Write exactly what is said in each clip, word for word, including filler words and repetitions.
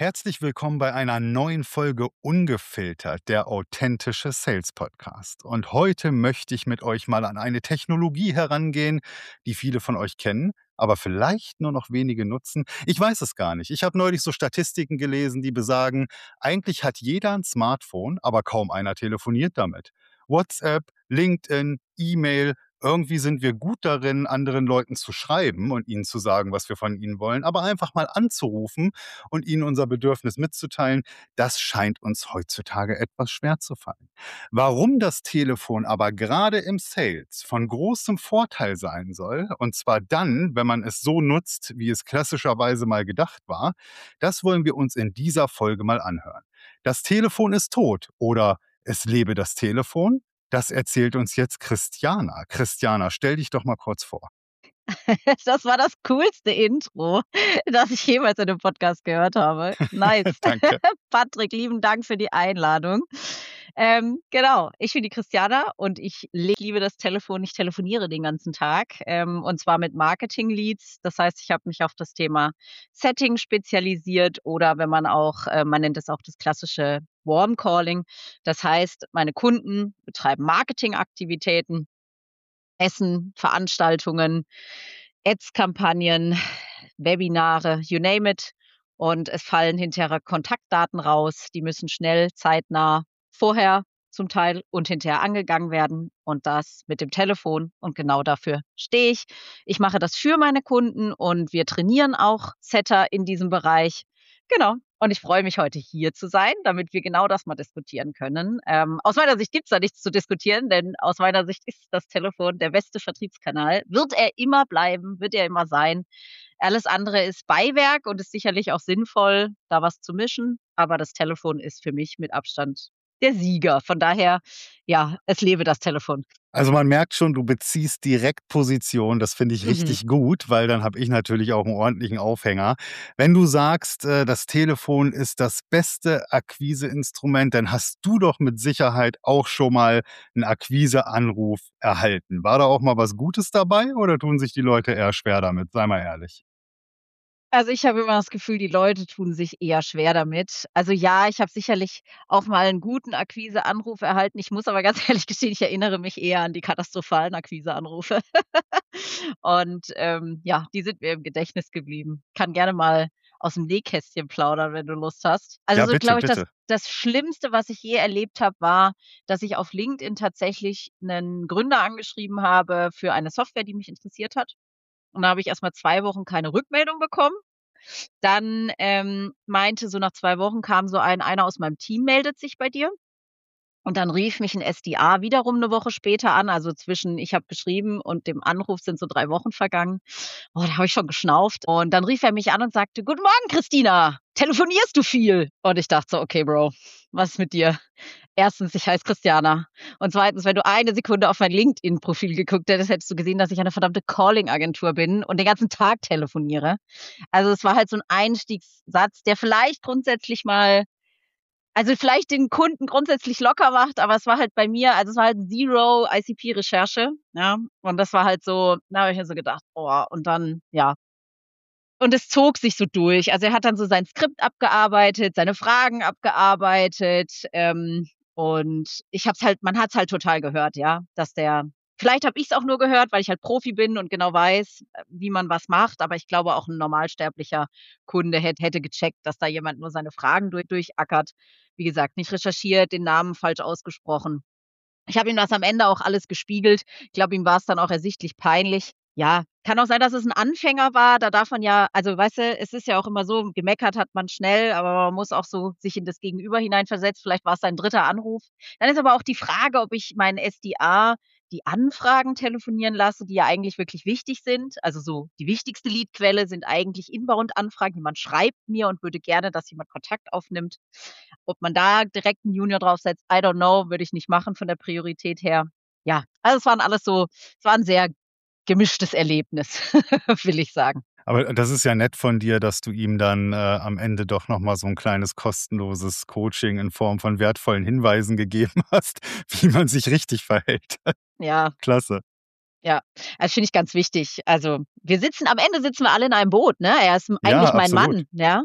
Herzlich willkommen bei einer neuen Folge Ungefiltert, der authentische Sales Podcast. Und heute möchte ich mit euch mal an eine Technologie herangehen, die viele von euch kennen, aber vielleicht nur noch wenige nutzen. Ich weiß es gar nicht. Ich habe neulich so Statistiken gelesen, die besagen, eigentlich hat jeder ein Smartphone, aber kaum einer telefoniert damit. WhatsApp, LinkedIn, E-Mail, irgendwie sind wir gut darin, anderen Leuten zu schreiben und ihnen zu sagen, was wir von ihnen wollen, aber einfach mal anzurufen und ihnen unser Bedürfnis mitzuteilen, das scheint uns heutzutage etwas schwer zu fallen. Warum das Telefon aber gerade im Sales von großem Vorteil sein soll, und zwar dann, wenn man es so nutzt, wie es klassischerweise mal gedacht war, das wollen wir uns in dieser Folge mal anhören. Das Telefon ist tot oder es lebe das Telefon? Das erzählt uns jetzt Christiana. Christiana, stell dich doch mal kurz vor. Das war das coolste Intro, das ich jemals in 'nem Podcast gehört habe. Nice. Danke. Patrick, lieben Dank für die Einladung. Ähm, genau, ich bin die Christiana und ich liebe das Telefon. Ich telefoniere den ganzen Tag, ähm, und zwar mit Marketing-Leads. Das heißt, ich habe mich auf das Thema Setting spezialisiert oder wenn man auch äh, man nennt es auch das klassische Warm Calling. Das heißt, meine Kunden betreiben Marketingaktivitäten, Essen, Veranstaltungen, Ads-Kampagnen, Webinare, you name it. Und es fallen hinterher Kontaktdaten raus, die müssen schnell, zeitnah, vorher zum Teil und hinterher angegangen werden und das mit dem Telefon und genau dafür stehe ich. Ich mache das für meine Kunden und wir trainieren auch Setter in diesem Bereich. Genau. Und ich freue mich, heute hier zu sein, damit wir genau das mal diskutieren können. Ähm, aus meiner Sicht gibt's da nichts zu diskutieren, denn aus meiner Sicht ist das Telefon der beste Vertriebskanal. Wird er immer bleiben, wird er immer sein. Alles andere ist Beiwerk und ist sicherlich auch sinnvoll, da was zu mischen, aber das Telefon ist für mich mit Abstand der Sieger. Von daher, ja, es lebe das Telefon. Also man merkt schon, du beziehst direkt Position. Das finde ich Mhm. richtig gut, weil dann habe ich natürlich auch einen ordentlichen Aufhänger. Wenn du sagst, äh, das Telefon ist das beste Akquiseinstrument, dann hast du doch mit Sicherheit auch schon mal einen Akquiseanruf erhalten. War da auch mal was Gutes dabei oder tun sich die Leute eher schwer damit? Sei mal ehrlich. Also, ich habe immer das Gefühl, die Leute tun sich eher schwer damit. Also, ja, ich habe sicherlich auch mal 'n guten Akquiseanruf erhalten. Ich muss aber ganz ehrlich gestehen, ich erinnere mich eher an die katastrophalen Akquiseanrufe. Und, ähm, ja, die sind mir im Gedächtnis geblieben. Kann gerne mal aus'm Nähkästchen plaudern, wenn du Lust hast. Also, Ja, so bitte, glaube ich, das bitte. das Schlimmste, was ich je erlebt habe, war, dass ich auf LinkedIn tatsächlich 'nen Gründer angeschrieben habe für eine Software, die mich interessiert hat. Und da habe ich erst mal zwei Wochen keine Rückmeldung bekommen. Dann, ähm, meinte so nach zwei Wochen kam so ein: „Einer aus meinem Team meldet sich bei dir.“ Und dann rief mich 'n S D A wiederum 'ne Woche später an. Also, zwischen ich habe geschrieben und dem Anruf sind so drei Wochen vergangen. Oh, da habe ich schon geschnauft. Und dann rief er mich an und sagte: „Guten Morgen, Christina. Telefonierst du viel?“ Und ich dachte so: „Okay, Bro, was ist mit dir? Erstens, ich heiße Christiana. Und zweitens, wenn du eine Sekunde auf mein LinkedIn-Profil geguckt hättest, hättest du gesehen, dass ich eine verdammte Calling-Agentur bin und den ganzen Tag telefoniere.“ Also, es war halt so 'n Einstiegssatz, der vielleicht grundsätzlich mal also, vielleicht den Kunden grundsätzlich locker macht, aber es war halt bei mir also, es war halt Zero I C P-Recherche, ja? Und das war halt so da habe ich mir so gedacht: „Boah“, und dann ja. Und es zog sich so durch. Also, er hat dann so sein Skript abgearbeitet, seine Fragen abgearbeitet, ähm, und ich habe es halt man hat's halt total gehört, ja, dass der vielleicht habe ich's auch nur gehört, weil ich halt Profi bin und genau weiß, äh, wie man was macht, aber ich glaube, auch 'n normalsterblicher Kunde hätt hätte gecheckt, dass da jemand nur seine Fragen durch durchackert. Wie gesagt, nicht recherchiert, den Namen falsch ausgesprochen. Ich habe ihm das am Ende auch alles gespiegelt. Ich glaube, ihm war's dann auch ersichtlich peinlich. Ja, kann auch sein, dass es 'n Anfänger war. Da darf man ja also, weißt du, es ist ja auch immer so, gemeckert hat man schnell, aber man muss auch so sich in das Gegenüber hineinversetzen. Vielleicht war's sein dritter Anruf. Dann ist aber auch die Frage, ob ich meinen S D A die Anfragen telefonieren lasse, die ja eigentlich wirklich wichtig sind. Also, so die wichtigste Leadquelle sind eigentlich Inbound-Anfragen. Jemand schreibt mir und würde gerne, dass jemand Kontakt aufnimmt. Ob man da direkt 'n Junior draufsetzt, I don't know, würde ich nicht machen von der Priorität her. Ja, also, es waren alles so es war 'n sehr gemischtes Erlebnis, will ich sagen. Aber das ist ja nett von dir, dass du ihm dann, äh, am Ende doch noch mal so 'n kleines kostenloses Coaching in Form von wertvollen Hinweisen gegeben hast, wie man sich richtig verhält. Ja. Klasse. Ja, das finde ich ganz wichtig. Also, wir sitzen am Ende sitzen wir alle in einem Boot, ne? Er ist m Ja, eigentlich mein absolut. Mann, ja?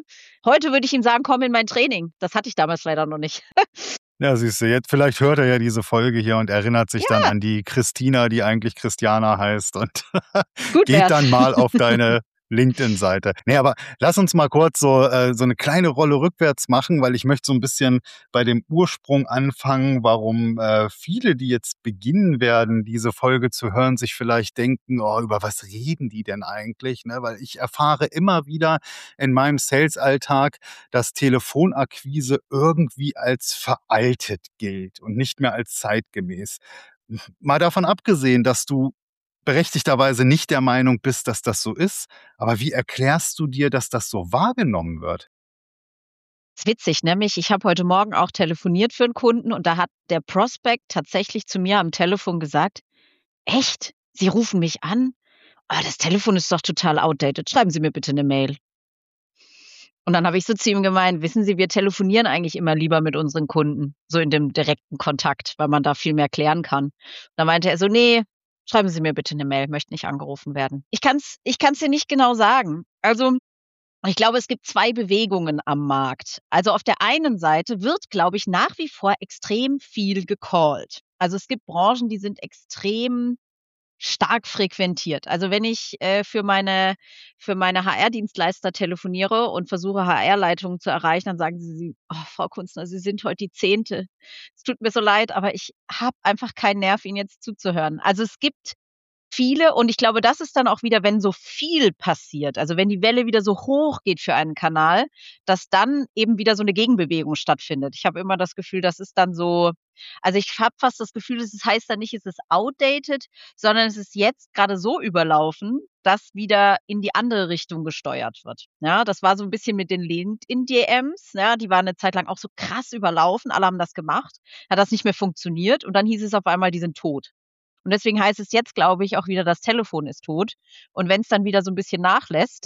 Heute würde ich ihm sagen: „Komm in mein Training.“ Das hatte ich damals leider noch nicht. Ja, siehst du, jetzt vielleicht hört er ja diese Folge hier und erinnert sich dann Ja. an die Christina, die eigentlich Christiana heißt und Gut geht wär's. dann mal auf deine LinkedIn-Seite. Ne, aber lass uns mal kurz so äh, so 'ne kleine Rolle rückwärts machen, weil ich möchte so 'n bisschen bei dem Ursprung anfangen, warum, äh, viele, die jetzt beginnen werden, diese Folge zu hören, sich vielleicht denken: „Oh, über was reden die denn eigentlich“, ne? Weil ich erfahre immer wieder in meinem Sales-Alltag, dass Telefonakquise irgendwie als veraltet gilt und nicht mehr als zeitgemäß. Mal davon abgesehen, dass du berechtigterweise nicht der Meinung bist, dass das so ist, aber wie erklärst du dir, dass das so wahrgenommen wird? Ist witzig, nämlich ich habe heute Morgen auch telefoniert für 'n Kunden und da hat der Prospect tatsächlich zu mir am Telefon gesagt: „Echt? Sie rufen mich an? Ah, das Telefon ist doch total outdated. Schreiben Sie mir bitte 'ne Mail.“ Und dann habe ich so zu ihm gemeint: „Wissen Sie, wir telefonieren eigentlich immer lieber mit unseren Kunden, so in dem direkten Kontakt, weil man da viel mehr klären kann.“ Da meinte er so: „Ne, schreiben Sie mir bitte 'ne Mail, möchte nicht angerufen werden.“ Ich kann's ich kann's dir nicht genau sagen. Also, ich glaube, es gibt zwei Bewegungen am Markt. Also, auf der einen Seite wird, glaube ich, nach wie vor extrem viel gecallt. Also, es gibt Branchen, die sind extrem stark frequentiert. Also, wenn ich, äh, für meine für meine H R-Dienstleister telefoniere und versuche, H R-Leitungen zu erreichen, dann sagen sie sie: „Oh, Frau Kunzner, Sie sind heute die Zehnte. Es tut mir so leid, aber ich habe einfach keinen Nerv, Ihnen jetzt zuzuhören.“ Also, es gibt viele und ich glaube, das ist dann auch wieder, wenn so viel passiert, also, wenn die Welle wieder so hoch geht für einen Kanal, dass dann eben wieder so 'ne Gegenbewegung stattfindet. Ich habe immer das Gefühl, das ist dann so also, ich habe fast das Gefühl, es ist heißt dann nicht, es ist outdated, sondern es ist jetzt grade so überlaufen, dass wieder in die andere Richtung gesteuert wird. Ja, das war so 'n bisschen mit den LinkedIn-DMs, ja, die waren 'ne Zeit lang auch so krass überlaufen. Alle haben das gemacht. Hat das nicht mehr funktioniert und dann hieß es auf einmal, die sind tot. Und deswegen heißt es jetzt, glaube ich, auch wieder, das Telefon ist tot. Und wenn's dann wieder so 'n bisschen nachlässt,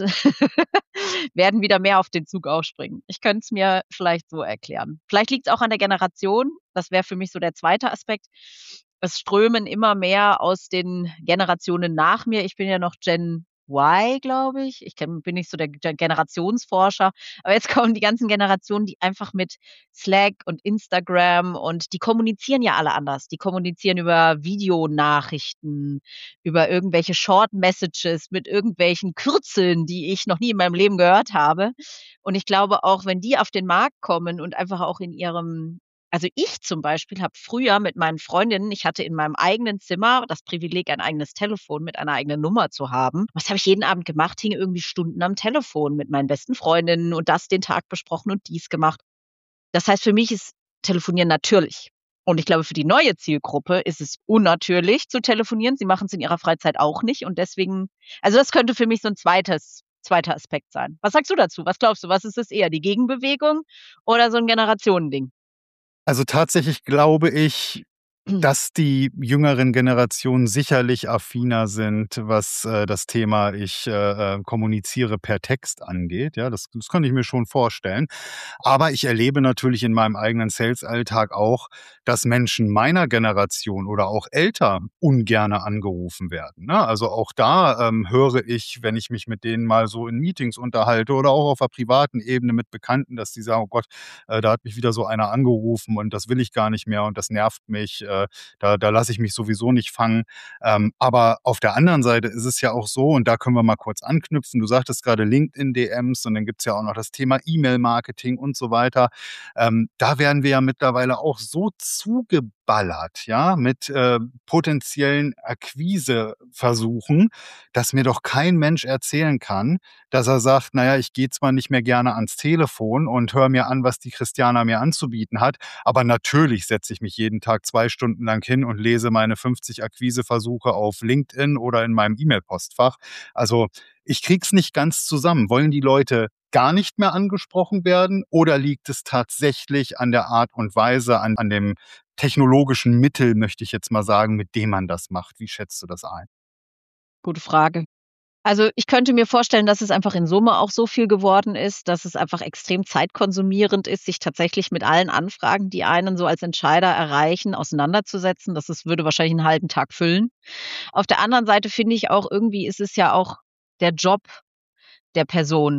werden wieder mehr auf den Zug aufspringen. Ich könnte es mir vielleicht so erklären. Vielleicht liegt's auch an der Generation. Das wäre für mich so der zweite Aspekt. Es strömen immer mehr aus den Generationen nach mir ich bin ja noch Gen Y, glaube ich. Ich kenne bin nicht so der der Generationsforscher, aber jetzt kommen die ganzen Generationen, die einfach mit Slack und Instagram und die kommunizieren ja alle anders. Die kommunizieren über Videonachrichten, über irgendwelche Short Messages mit irgendwelchen Kürzeln, die ich noch nie in meinem Leben gehört habe. Und ich glaube auch, wenn die auf den Markt kommen und einfach auch in ihrem also, ich zum Beispiel habe früher mit meinen Freundinnen ich hatte in meinem eigenen Zimmer das Privileg, ein eigenes Telefon mit einer eigenen Nummer zu haben. Was habe ich jeden Abend gemacht? Hing irgendwie Stunden am Telefon mit meinen besten Freundinnen und das den Tag besprochen und dies gemacht. Das heißt, für mich ist Telefonieren natürlich. Und ich glaube, für die neue Zielgruppe ist es unnatürlich zu telefonieren. Sie machen's in ihrer Freizeit auch nicht und deswegen also, das könnte für mich so 'n zweites zweiter Aspekt sein. Was sagst du dazu? Was glaubst du, was ist es eher, die Gegenbewegung oder so 'n Generationending? Also, tatsächlich glaube ich, dass die jüngeren Generationen sicherlich affiner sind, was, äh, das Thema ich, äh, äh, kommuniziere per Text angeht, ja, das das kann ich mir schon vorstellen. Aber ich erlebe natürlich in meinem eigenen Sales-Alltag auch, dass Menschen meiner Generation oder auch älter ungerne angerufen werden, ne? Also, auch da, ähm, höre ich, wenn ich mich mit denen mal so in Meetings unterhalte oder auch auf 'ner privaten Ebene mit Bekannten, dass die sagen: „Oh Gott, äh, da hat mich wieder so einer angerufen und das will ich gar nicht mehr und das nervt mich, äh, da da lasse ich mich sowieso nicht fangen.“ Ähm, aber auf der anderen Seite ist es ja auch so und da können wir mal kurz anknüpfen. Du sagtest grade LinkedIn-DMs und dann gibt's ja auch noch das Thema E-Mail-Marketing und so weiter. Ähm, da werden wir ja mittlerweile auch so zugeballert, ja, mit, äh, potenziellen Akquiseversuchen, dass mir doch kein Mensch erzählen kann, dass er sagt: „Na ja, ich gehe zwar nicht mehr gerne ans Telefon und höre mir an, was die Christiana mir anzubieten hat, aber natürlich setze ich mich jeden Tag zwei Stunden lang hin und lese meine fünfzig Akquiseversuche auf LinkedIn oder in meinem E-Mail-Postfach.“ Also, ich kriege es nicht ganz zusammen. Wollen die Leute gar nicht mehr angesprochen werden oder liegt es tatsächlich an der Art und Weise, an an dem technologischen Mittel, möchte ich jetzt mal sagen, mit dem man das macht? Wie schätzt du das ein? Gute Frage. Also, ich könnte mir vorstellen, dass es einfach in Summe auch so viel geworden ist, dass es einfach extrem zeitkonsumierend ist, sich tatsächlich mit allen Anfragen, die einen so als Entscheider erreichen, auseinanderzusetzen. Das ist würde wahrscheinlich 'n halben Tag füllen. Auf der anderen Seite finde ich auch, irgendwie ist es ja auch der Job der Person.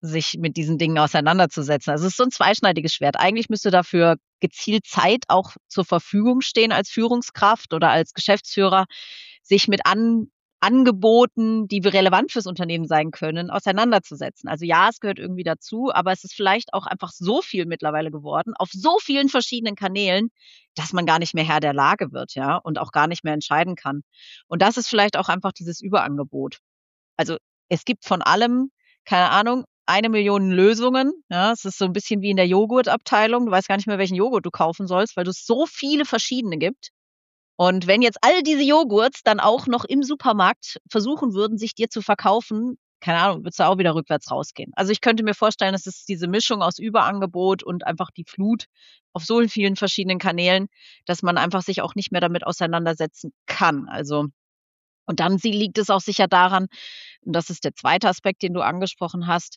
sich mit diesen Dingen auseinanderzusetzen. Also, es ist so 'n zweischneidiges Schwert. Eigentlich müsste dafür gezielt Zeit auch zur Verfügung stehen als Führungskraft oder als Geschäftsführer, sich mit An Angeboten, die relevant fürs Unternehmen sein können, auseinanderzusetzen. Also ja, es gehört irgendwie dazu, aber es ist vielleicht auch einfach so viel mittlerweile geworden, auf so vielen verschiedenen Kanälen, dass man gar nicht mehr Herr der Lage wird, ja, und auch gar nicht mehr entscheiden kann. Und das ist vielleicht auch einfach dieses Überangebot. Also, es gibt von allem, keine Ahnung, eine Million Lösungen, ja? Es ist so 'n bisschen wie in der Joghurtabteilung. Du weißt gar nicht mehr, welchen Joghurt du kaufen sollst, weil es so viele verschiedene gibt. Und wenn jetzt all diese Joghurts dann auch noch im Supermarkt versuchen würden, sich dir zu verkaufen, keine Ahnung, würdest du auch wieder rückwärts rausgehen. Also, ich könnte mir vorstellen, es ist diese Mischung aus Überangebot und einfach die Flut auf so vielen verschiedenen Kanälen, dass man einfach sich auch nicht mehr damit auseinandersetzen kann. Also und dann sie liegt es auch sicher daran, und das ist der zweite Aspekt, den du angesprochen hast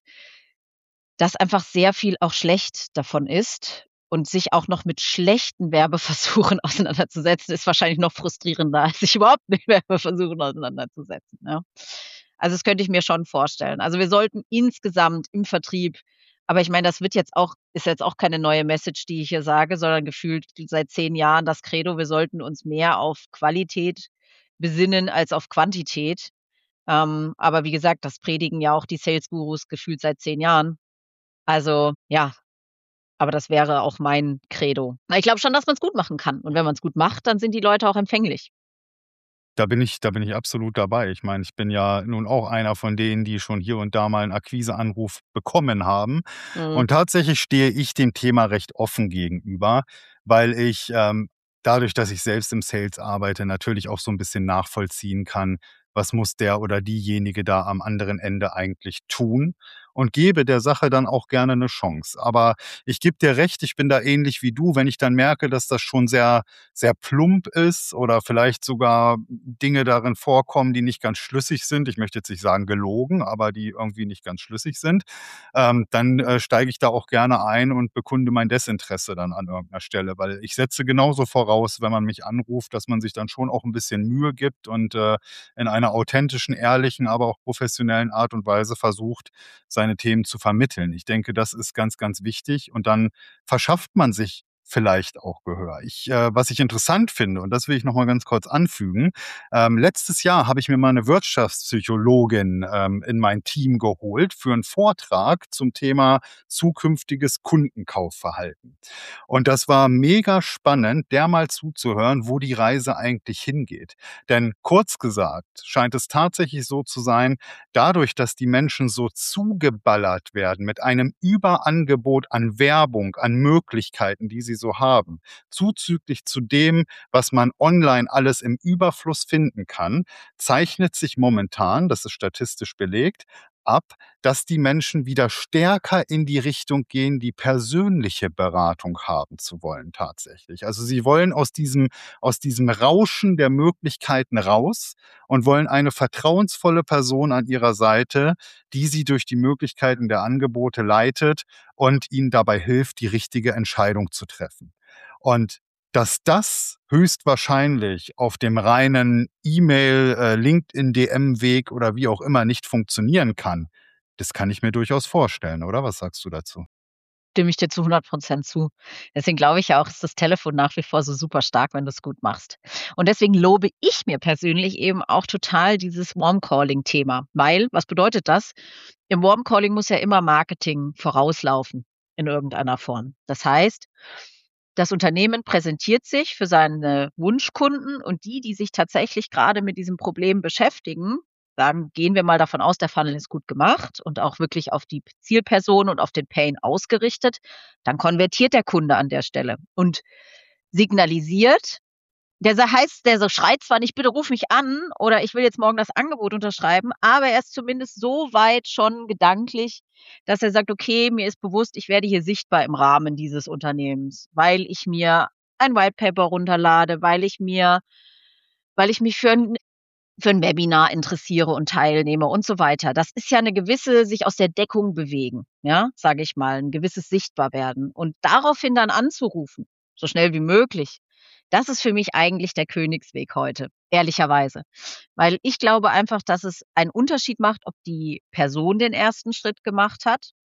dass einfach sehr viel auch schlecht davon ist und sich auch noch mit schlechten Werbeversuchen auseinanderzusetzen, ist wahrscheinlich noch frustrierender, als sich überhaupt mit Werbeversuchen auseinanderzusetzen, ja? Also, das könnte ich mir schon vorstellen. Also, wir sollten insgesamt im Vertrieb aber ich meine, das wird jetzt auch ist jetzt auch keine neue Message, die ich hier sage, sondern gefühlt seit zehn Jahren das Credo, wir sollten uns mehr auf Qualität besinnen als auf Quantität. Ähm, aber wie gesagt, das predigen ja auch die Sales-Gurus gefühlt seit zehn Jahren. Also, ja, aber das wäre auch mein Credo. Na, ich glaube schon, dass man's gut machen kann. Und wenn man's gut macht, dann sind die Leute auch empfänglich. Da bin ich da bin ich absolut dabei. Ich meine, ich bin ja nun auch einer von denen, die schon hier und da mal 'n Akquiseanruf bekommen haben. Mhm. Und tatsächlich stehe ich dem Thema recht offen gegenüber, weil ich, ähm, dadurch, dass ich selbst im Sales arbeite, natürlich auch so 'n bisschen nachvollziehen kann, was muss der oder diejenige da am anderen Ende eigentlich tun und gebe der Sache dann auch gerne 'ne Chance. Aber ich gebe dir recht, ich bin da ähnlich wie du, wenn ich dann merke, dass das schon sehr, sehr plump ist oder vielleicht sogar Dinge darin vorkommen, die nicht ganz schlüssig sind. Ich möchte jetzt nicht sagen gelogen, aber die irgendwie nicht ganz schlüssig sind. Ähm, dann, äh, steige ich da auch gerne ein und bekunde mein Desinteresse dann an irgend 'ner Stelle, weil ich setze genauso voraus, wenn man mich anruft, dass man sich dann schon auch 'n bisschen Mühe gibt und, äh, in einer authentischen, ehrlichen, aber auch professionellen Art und Weise versucht, seine Themen zu vermitteln. Ich denke, das ist ganz, ganz wichtig und dann verschafft man sich vielleicht auch Gehör. Ich äh, was ich interessant finde, und das will ich noch mal ganz kurz anfügen, ähm, letztes Jahr habe ich mir mal 'ne Wirtschaftspsychologin, ähm, in mein Team geholt für 'n Vortrag zum Thema zukünftiges Kundenkaufverhalten. Und das war mega spannend, der mal zuzuhören, wo die Reise eigentlich hingeht. Denn kurz gesagt scheint es tatsächlich so zu sein, dadurch, dass die Menschen so zugeballert werden mit einem Überangebot an Werbung, an Möglichkeiten, die sie so haben, zuzüglich zu dem, was man online alles im Überfluss finden kann, zeichnet sich momentan, das ist statistisch belegt, ab, dass die Menschen wieder stärker in die Richtung gehen, die persönliche Beratung haben zu wollen tatsächlich. Also, sie wollen aus diesem aus diesem Rauschen der Möglichkeiten raus und wollen eine vertrauensvolle Person an ihrer Seite, die sie durch die Möglichkeiten der Angebote leitet und ihnen dabei hilft, die richtige Entscheidung zu treffen. Und dass das höchstwahrscheinlich auf dem reinen E-Mail, äh, LinkedIn-DM-Weg oder wie auch immer nicht funktionieren kann, das kann ich mir durchaus vorstellen, oder was sagst du dazu? Stimme ich dir zu hundert Prozent zu. Deswegen glaube ich ja auch, ist das Telefon nach wie vor so super stark, wenn du's gut machst. Und deswegen lobe ich mir persönlich eben auch total dieses Warm-Calling-Thema, weil was bedeutet das? Im Warm-Calling muss ja immer Marketing vorauslaufen in irgendeiner Form. Das heißt, das Unternehmen präsentiert sich für seine Wunschkunden und die, die sich tatsächlich grade mit diesem Problem beschäftigen, sagen gehen wir mal davon aus, der Funnel ist gut gemacht und auch wirklich auf die P Zielperson und auf den Pain ausgerichtet, dann konvertiert der Kunde an der Stelle und signalisiert der sa heißt der so schreit zwar nicht: „Bitte ruf mich an“ oder „Ich will jetzt morgen das Angebot unterschreiben“, aber er ist zumindest so weit schon gedanklich, dass er sagt: „Okay, mir ist bewusst, ich werde hier sichtbar im Rahmen dieses Unternehmens, weil ich mir ein White Paper runterlade, weil ich mir weil ich mich für 'n für 'n Webinar interessiere und teilnehme“ und so weiter. Das ist ja 'ne gewisse sich aus der Deckung bewegen, ja, sage ich mal, 'n gewisses Sichtbarwerden. Und daraufhin dann anzurufen, so schnell wie möglich, das ist für mich eigentlich der Königsweg heute, ehrlicherweise. Weil ich glaube einfach, dass es einen Unterschied macht, ob die Person den ersten Schritt gemacht hat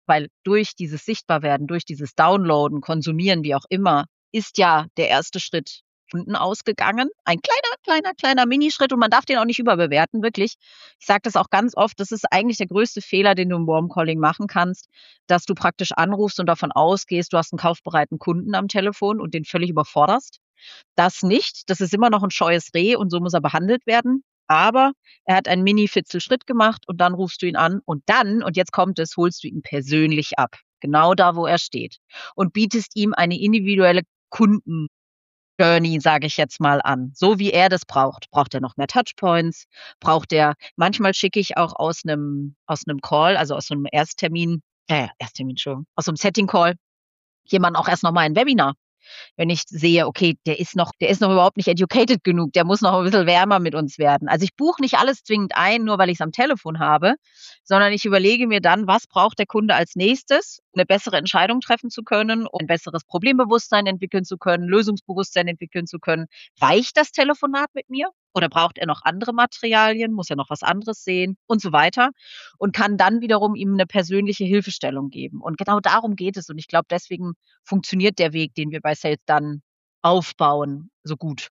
weil durch dieses Sichtbarwerden, durch dieses Downloaden, Konsumieren, wie auch immer, ist ja der erste Schritt Kunden ausgegangen. Ein kleiner, kleiner, kleiner Minischritt und man darf den auch nicht überbewerten, wirklich. Ich sage das auch ganz oft, das ist eigentlich der größte Fehler, den du im Warm Calling machen kannst, dass du praktisch anrufst und davon ausgehst, du hast einen kaufbereiten Kunden am Telefon und den völlig überforderst. Das nicht, das ist immer noch ein scheues Reh und so muss er behandelt werden. Aber er hat einen Mini-Fitzelschritt gemacht und dann rufst du ihn an und dann, und jetzt kommt es, holst du ihn persönlich ab. Genau da, wo er steht. Und bietest ihm eine individuelle Kunden Journey, sage ich jetzt mal an, so wie er das braucht. Braucht er noch mehr Touchpoints? Braucht er manchmal schicke ich auch aus 'nem aus 'nem Call, also aus so 'nem Ersttermin äh, Ersttermin, Entschuldigung, aus so 'nem Setting-Call jemanden auch erst noch mal in Webinar. Wenn ich sehe, okay, der ist noch der ist noch überhaupt nicht educated genug, der muss noch 'n bisschen wärmer mit uns werden. Also, ich buche nicht alles zwingend ein, nur weil ich's am Telefon habe, sondern ich überlege mir dann, was braucht der Kunde als Nächstes, um 'ne bessere Entscheidung treffen zu können, um ein besseres Problembewusstsein entwickeln zu können, Lösungsbewusstsein entwickeln zu können. Reicht das Telefonat mit mir oder braucht er noch andere Materialien? Muss er noch was anderes sehen und so weiter? Und kann dann wiederum ihm 'ne persönliche Hilfestellung geben. Und genau darum geht es. Und ich glaube, deswegen funktioniert der Weg, den wir bei Sales Done aufbauen, so gut.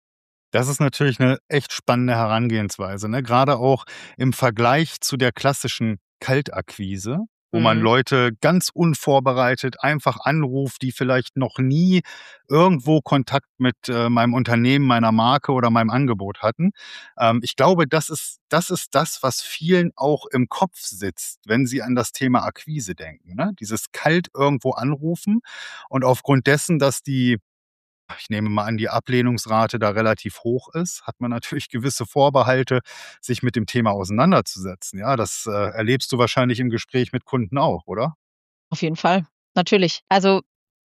Das ist natürlich 'ne echt spannende Herangehensweise, ne? Grade auch im Vergleich zu der klassischen Kaltakquise, wo man Mhm. Leute ganz unvorbereitet einfach anruft, die vielleicht noch nie irgendwo Kontakt mit, äh, meinem Unternehmen, meiner Marke oder meinem Angebot hatten. Ähm, ich glaube, das ist das ist das, was vielen auch im Kopf sitzt, wenn sie an das Thema Akquise denken, ne? Dieses kalt irgendwo anrufen und aufgrund dessen, dass die ich nehme mal an, die Ablehnungsrate da relativ hoch ist, hat man natürlich gewisse Vorbehalte, sich mit dem Thema auseinanderzusetzen. Ja, das, äh, erlebst du wahrscheinlich im Gespräch mit Kunden auch, oder? Auf jeden Fall, natürlich. Also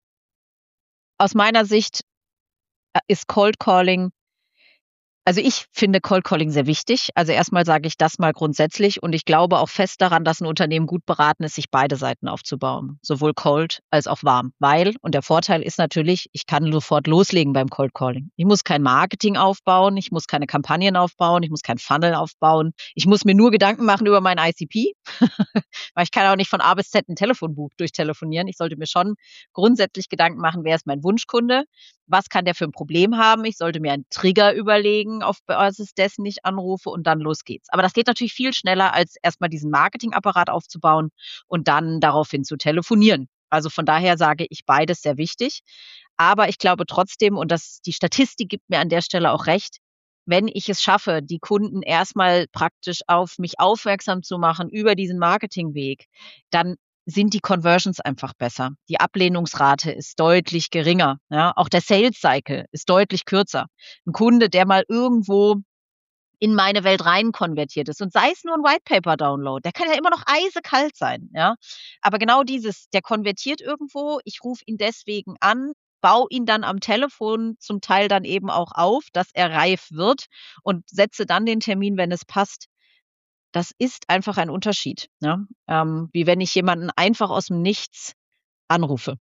aus meiner Sicht, äh, ist Cold Calling also, ich finde Cold Calling sehr wichtig. Also, erst mal sage ich das mal grundsätzlich und ich glaube auch fest daran, dass 'n Unternehmen gut beraten ist, sich beide Seiten aufzubauen, sowohl cold als auch warm. Weil und der Vorteil ist natürlich, ich kann sofort loslegen beim Cold Calling. Ich muss kein Marketing aufbauen, ich muss keine Kampagnen aufbauen, ich muss kein Funnel aufbauen. Ich muss mir nur Gedanken machen über mein I C P, weil ich kann auch nicht von A bis Z 'n Telefonbuch durchtelefonieren. Ich sollte mir schon grundsätzlich Gedanken machen: „Wer ist mein Wunschkunde? Was kann der für 'n Problem haben?“ Ich sollte mir einen Trigger überlegen, auf Basis dessen ich anrufe und dann los geht's. Aber das geht natürlich viel schneller, als erst mal diesen Marketingapparat aufzubauen und dann daraufhin zu telefonieren. Also, von daher sage ich beides sehr wichtig. Aber ich glaube trotzdem, und das die Statistik gibt mir an der Stelle auch recht, wenn ich es schaffe, die Kunden erst mal praktisch auf mich aufmerksam zu machen über diesen Marketingweg, dann sind die Conversions einfach besser. Die Ablehnungsrate ist deutlich geringer, ja? Auch der Sales Cycle ist deutlich kürzer. 'N Kunde, der mal irgendwo in meine Welt rein konvertiert ist und sei es nur 'n White Paper Download, der kann ja immer noch eisekalt sein, ja? Aber genau dieses, der konvertiert irgendwo, ich rufe ihn deswegen an, baue ihn dann am Telefon zum Teil dann eben auch auf, dass er reif wird und setze dann den Termin, wenn es passt. Das ist einfach ein Unterschied, ne? Ähm, wie wenn ich jemanden einfach aus'm Nichts anrufe.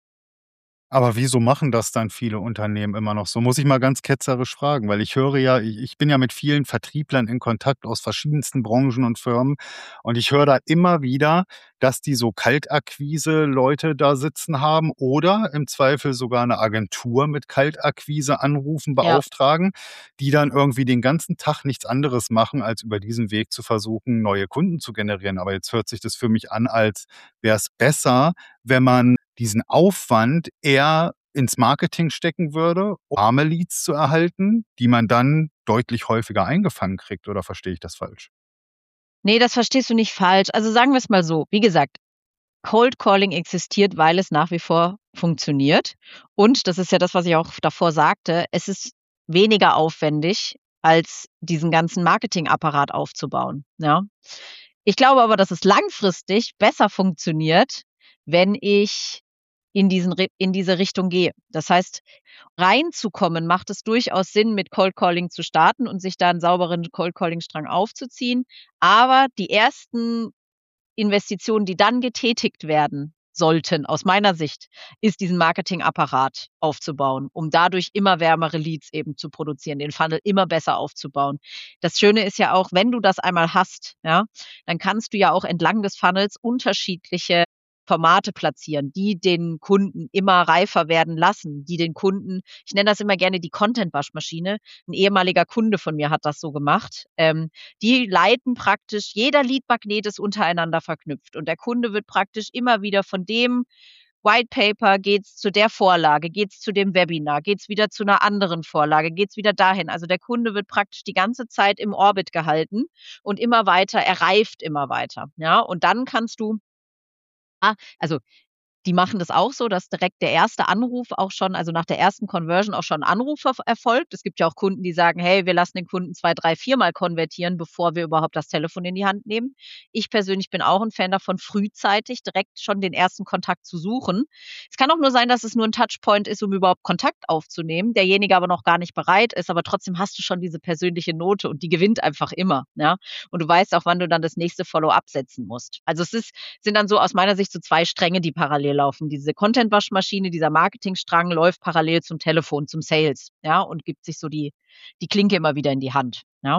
Aber wieso machen das dann viele Unternehmen immer noch so? Muss ich mal ganz ketzerisch fragen, weil ich höre ja i ich bin ja mit vielen Vertrieblern in Kontakt aus verschiedensten Branchen und Firmen und ich höre da immer wieder, dass die so Kaltakquise-Leute da sitzen haben oder im Zweifel sogar 'ne Agentur mit Kaltakquise anrufen, Ja. beauftragen, die dann irgendwie den ganzen Tag nichts anderes machen, als über diesen Weg zu versuchen, neue Kunden zu generieren. Aber jetzt hört sich das für mich an, als wär's besser, wenn man diesen Aufwand eher ins Marketing stecken würde, warme Leads zu erhalten, die man dann deutlich häufiger eingefangen kriegt, oder verstehe ich das falsch? Ne, das verstehst du nicht falsch. Also, sagen wir's mal so, wie gesagt, Cold Calling existiert, weil es nach wie vor funktioniert. Und das ist ja das, was ich auch davor sagte, es ist weniger aufwendig, als diesen ganzen Marketingapparat aufzubauen, ja? Ich glaube aber, dass es langfristig besser funktioniert, wenn ich in diesen Ri in diese Richtung gehe. Das heißt, reinzukommen macht es durchaus Sinn, mit Cold Calling zu starten und sich da 'n sauberen Cold Calling-Strang aufzuziehen. Aber die ersten Investitionen, die dann getätigt werden sollten, aus meiner Sicht, ist diesen Marketingapparat aufzubauen, um dadurch immer wärmere Leads eben zu produzieren, den Funnel immer besser aufzubauen. Das Schöne ist ja auch, wenn du das einmal hast, ja, dann kannst du ja auch entlang des Funnels unterschiedliche Formate platzieren, die den Kunden immer reifer werden lassen, die den Kunden, ich nenne das immer gerne die Content-Waschmaschine. Ein ehemaliger Kunde von mir hat das so gemacht. Ähm, die leiten praktisch, jeder Lead-Magnet ist untereinander verknüpft und der Kunde wird praktisch immer wieder von dem White Paper geht's zu der Vorlage, geht's zu dem Webinar, geht's wieder zu einer anderen Vorlage, geht's wieder dahin. Also der Kunde wird praktisch die ganze Zeit im Orbit gehalten und immer weiter, er reift immer weiter, ja? Und dann kannst du Ah, also, die machen das auch so, dass direkt der erste Anruf auch schon, also nach der ersten Conversion auch schon 'n Anruf erf erfolgt. Es gibt ja auch Kunden, die sagen: „Hey, wir lassen den Kunden zwei, drei, viermal konvertieren, bevor wir überhaupt das Telefon in die Hand nehmen." Ich persönlich bin auch 'n Fan davon, frühzeitig direkt schon den ersten Kontakt zu suchen. Es kann auch nur sein, dass es nur 'n Touchpoint ist, um überhaupt Kontakt aufzunehmen, derjenige aber noch gar nicht bereit ist, aber trotzdem hast du schon diese persönliche Note und die gewinnt einfach immer, ja? Und du weißt auch, wann du dann das nächste Follow-up setzen musst. Also, es ist sind dann so aus meiner Sicht so zwei Stränge, die parallel laufen. Diese Content-Waschmaschine, dieser Marketingstrang läuft parallel zum Telefon, zum Sales, ja, und gibt sich so die die Klinke immer wieder in die Hand, ja.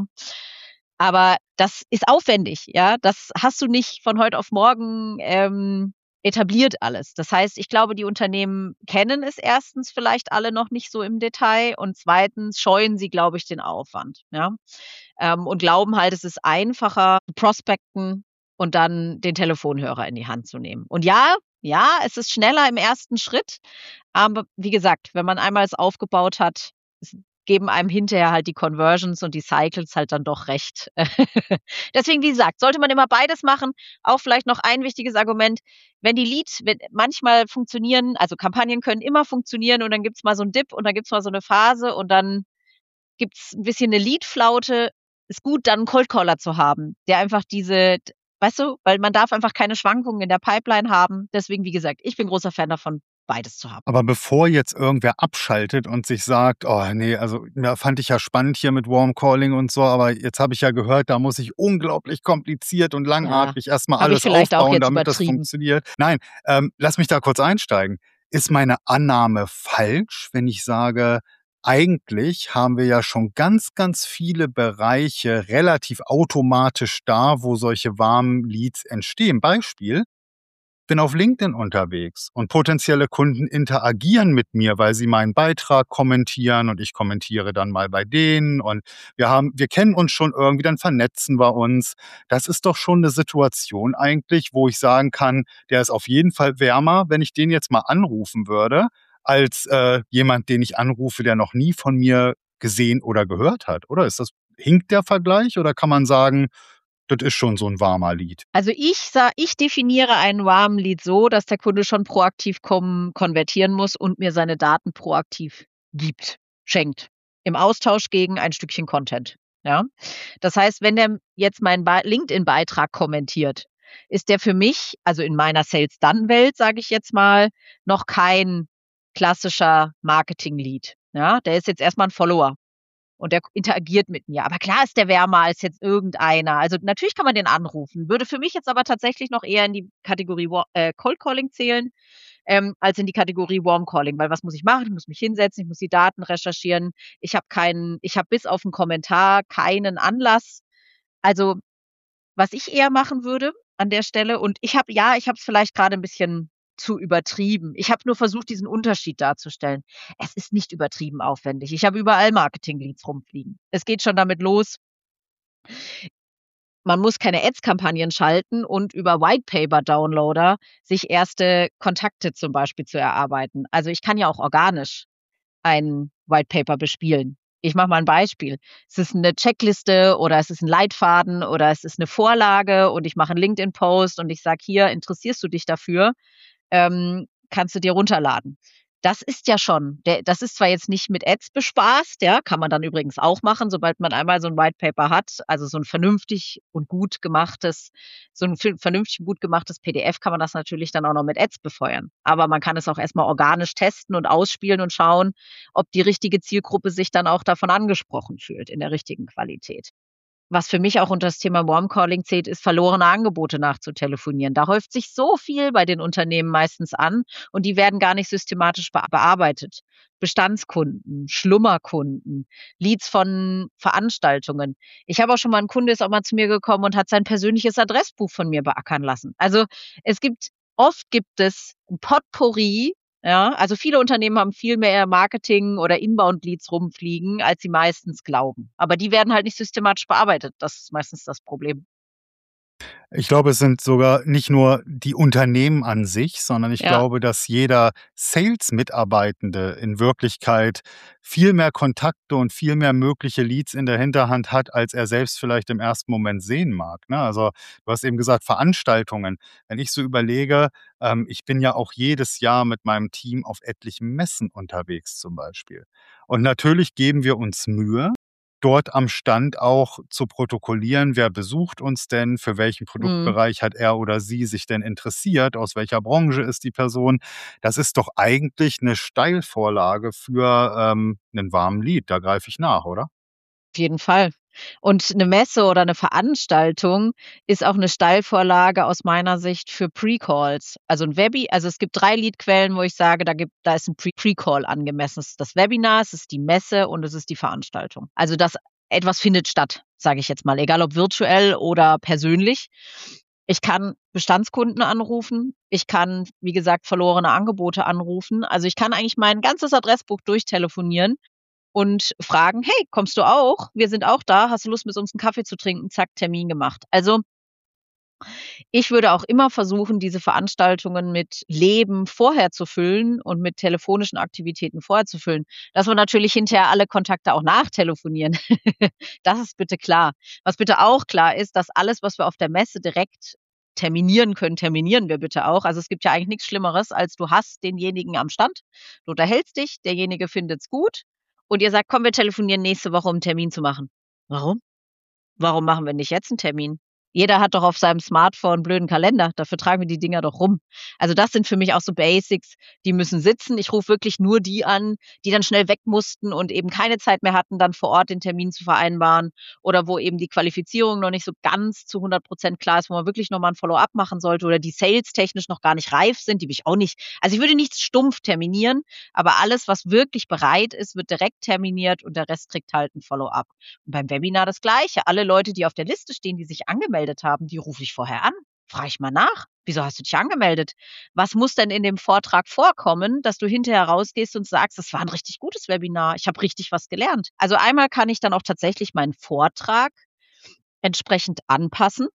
Aber das ist aufwendig, ja. Das hast du nicht von heute auf morgen, ähm, etabliert alles. Das heißt, ich glaube, die Unternehmen kennen es erstens vielleicht alle noch nicht so im Detail und zweitens scheuen sie, glaube ich, den Aufwand, ja, ähm, und glauben halt, es ist einfacher zu prospecten und dann den Telefonhörer in die Hand zu nehmen. Und ja, ja, es ist schneller im ersten Schritt, aber wie gesagt, wenn man einmal es aufgebaut hat, es geben einem hinterher halt die Conversions und die Cycles halt dann doch recht. Deswegen, wie gesagt, sollte man immer beides machen. Auch vielleicht noch ein wichtiges Argument, wenn die Leads, wenn manchmal funktionieren, also Kampagnen können immer funktionieren und dann gibt's mal so 'n Dip und dann gibt's mal so 'ne Phase und dann gibt's 'n bisschen 'ne Leadflaute. Ist gut, dann 'n Cold Caller zu haben, der einfach diese d weißt du, weil man darf einfach keine Schwankungen in der Pipeline haben. Deswegen, wie gesagt, ich bin großer Fan davon, beides zu haben. Aber bevor jetzt irgendwer abschaltet und sich sagt: „Oh ne, also, ja, fand ich ja spannend hier mit Warm Calling und so, aber jetzt habe ich ja gehört, da muss ich unglaublich kompliziert und Ja, langatmig erst mal habe ich alles vielleicht auch aufbauen, jetzt damit das übertrieben. funktioniert." Nein, ähm, lass mich da kurz einsteigen. Ist meine Annahme falsch, wenn ich sage, eigentlich haben wir ja schon ganz, ganz viele Bereiche relativ automatisch da, wo solche warmen Leads entstehen? Beispiel: Bin auf LinkedIn unterwegs und potenzielle Kunden interagieren mit mir, weil sie meinen Beitrag kommentieren und ich kommentiere dann mal bei denen und wir haben wir kennen uns schon irgendwie, dann vernetzen wir uns. Das ist doch schon 'ne Situation eigentlich, wo ich sagen kann, der ist auf jeden Fall wärmer, wenn ich den jetzt mal anrufen würde, als, äh, jemand, den ich anrufe, der noch nie von mir gesehen oder gehört hat, oder ist das hinkt der Vergleich oder kann man sagen, das ist schon so 'n warmer Lead? Also, ich sa ich definiere einen warmen Lead so, dass der Kunde schon proaktiv kommen konvertieren muss und mir seine Daten proaktiv gibt, schenkt. Im Austausch gegen ein Stückchen Content, ja? Das heißt, wenn der jetzt meinen Bei LinkedIn-Beitrag kommentiert, ist der für mich, also in meiner Sales-Done-Welt, sage ich jetzt mal, noch kein klassischer Marketing-Lead, ja? Der ist jetzt erst mal 'n Follower und der k interagiert mit mir. Aber klar ist der wärmer als jetzt irgendeiner. Also, natürlich kann man den anrufen, würde für mich jetzt aber tatsächlich noch eher in die Kategorie wa äh, Cold Calling zählen, ähm, als in die Kategorie Warm Calling. Weil was muss ich machen? Ich muss mich hinsetzen, ich muss die Daten recherchieren. Ich habe keinen ich habe bis auf 'n Kommentar keinen Anlass. Also, was ich eher machen würde an der Stelle und ich habe ja, ich habe es vielleicht grade 'n bisschen zu übertrieben. Ich habe nur versucht, diesen Unterschied darzustellen. Es ist nicht übertrieben aufwendig. Ich habe überall Marketing-Leads rumfliegen. Es geht schon damit los man muss keine Ads-Kampagnen schalten und über White Paper Downloader sich erste Kontakte zum Beispiel zu erarbeiten. Also, ich kann ja auch organisch ein White Paper bespielen. Ich mache mal 'n Beispiel. Es ist 'ne Checkliste oder es ist 'n Leitfaden oder es ist 'ne Vorlage und ich mache 'n LinkedIn-Post und ich sage: „Hier, interessierst du dich dafür? Ähm, kannst du dir runterladen." Das ist ja schon der das ist zwar jetzt nicht mit Ads bespaßt, ja, kann man dann übrigens auch machen, sobald man einmal so 'n White Paper hat, also so 'n vernünftig und gut gemachtes so 'n v vernünftig und gut gemachtes P D F kann man das natürlich dann auch noch mit Ads befeuern. Aber man kann es auch erst mal organisch testen und ausspielen und schauen, ob die richtige Zielgruppe sich dann auch davon angesprochen fühlt in der richtigen Qualität. was für mich auch unter das Thema Warm Calling zählt, ist, verlorene Angebote nachzutelefonieren. Da häuft sich so viel bei den Unternehmen meistens an und die werden gar nicht systematisch be bearbeitet. Bestandskunden, Schlummerkunden, Leads von Veranstaltungen. Ich habe auch schon mal 'n Kunde ist auch mal zu mir gekommen und hat sein persönliches Adressbuch von mir beackern lassen. Also, es gibt oft gibt es 'n Potpourri, ja? Also, viele Unternehmen haben viel mehr Marketing oder Inbound-Leads rumfliegen, als sie meistens glauben. Aber die werden halt nicht systematisch bearbeitet. Das ist meistens das Problem. Ich glaube, es sind sogar nicht nur die Unternehmen an sich, sondern ich Ja. glaube, dass jeder Sales-Mitarbeitende in Wirklichkeit viel mehr Kontakte und viel mehr mögliche Leads in der Hinterhand hat, als er selbst vielleicht im ersten Moment sehen mag, ne? Also, du hast eben gesagt, Veranstaltungen. Wenn ich so überlege, ähm, ich bin ja auch jedes Jahr mit meinem Team auf etlichen Messen unterwegs zum Beispiel. Und natürlich geben wir uns Mühe, dort am Stand auch zu protokollieren, wer besucht uns denn, für welchen Mhm. Produktbereich hat er oder sie sich denn interessiert, aus welcher Branche ist die Person. Das ist doch eigentlich 'ne Steilvorlage für, ähm, 'nen warmen Lead. Da greife ich nach, oder? Auf jeden Fall. Und 'ne Messe oder 'ne Veranstaltung ist auch 'ne Steilvorlage aus meiner Sicht für Pre-Calls. Also 'n Webi also, es gibt drei Leadquellen, wo ich sage, da gibt da ist 'n Pre Pre-Call angemessen. Es ist das Webinar, es ist die Messe und es ist die Veranstaltung. Also, das etwas findet statt, sage ich jetzt mal, egal ob virtuell oder persönlich. Ich kann Bestandskunden anrufen. Ich kann, wie gesagt, verlorene Angebote anrufen. Also, ich kann eigentlich mein ganzes Adressbuch durchtelefonieren und fragen: „Hey, kommst du auch? Wir sind auch da. Hast du Lust, mit uns 'n Kaffee zu trinken?“ Zack, Termin gemacht. Also ich würde auch immer versuchen, diese Veranstaltungen mit Leben vorher zu füllen und mit telefonischen Aktivitäten vorher zu füllen, dass wir natürlich hinterher alle Kontakte auch nachtelefonieren. Das ist bitte klar. Was bitte auch klar ist, dass alles, was wir auf der Messe direkt terminieren können, terminieren wir bitte auch. Also, es gibt ja eigentlich nix Schlimmeres, als du hast denjenigen am Stand, du unterhältst dich, derjenige findet's gut und ihr sagt: „Komm, wir telefonieren nächste Woche, um 'n Termin zu machen.“ Warum? Warum machen wir nicht jetzt 'n Termin? Jeder hat doch auf seinem Smartphone 'n blöden Kalender. Dafür tragen wir die Dinger doch rum. Also, das sind für mich auch so Basics, die müssen sitzen. Ich rufe wirklich nur die an, die dann schnell weg mussten und eben keine Zeit mehr hatten, dann vor Ort den Termin zu vereinbaren oder wo eben die Qualifizierung noch nicht so ganz zu hundert Prozent klar ist, wo man wirklich noch mal 'n Follow-up machen sollte oder die salestechnisch noch gar nicht reif sind, die will ich auch nicht also, ich würde nichts stumpf terminieren, aber alles, was wirklich bereit ist, wird direkt terminiert und der Rest kriegt halt 'n Follow-up. Und beim Webinar das Gleiche. Alle Leute, die auf der Liste stehen, die sich angemeldet haben, die rufe ich vorher an. Frage ich mal nach: „Wieso hast du dich angemeldet? Was muss denn in dem Vortrag vorkommen, dass du hinterher rausgehst und sagst: ‚Das war 'n richtig gutes Webinar. Ich habe richtig was gelernt.'“ Also, einmal kann ich dann auch tatsächlich meinen Vortrag entsprechend anpassen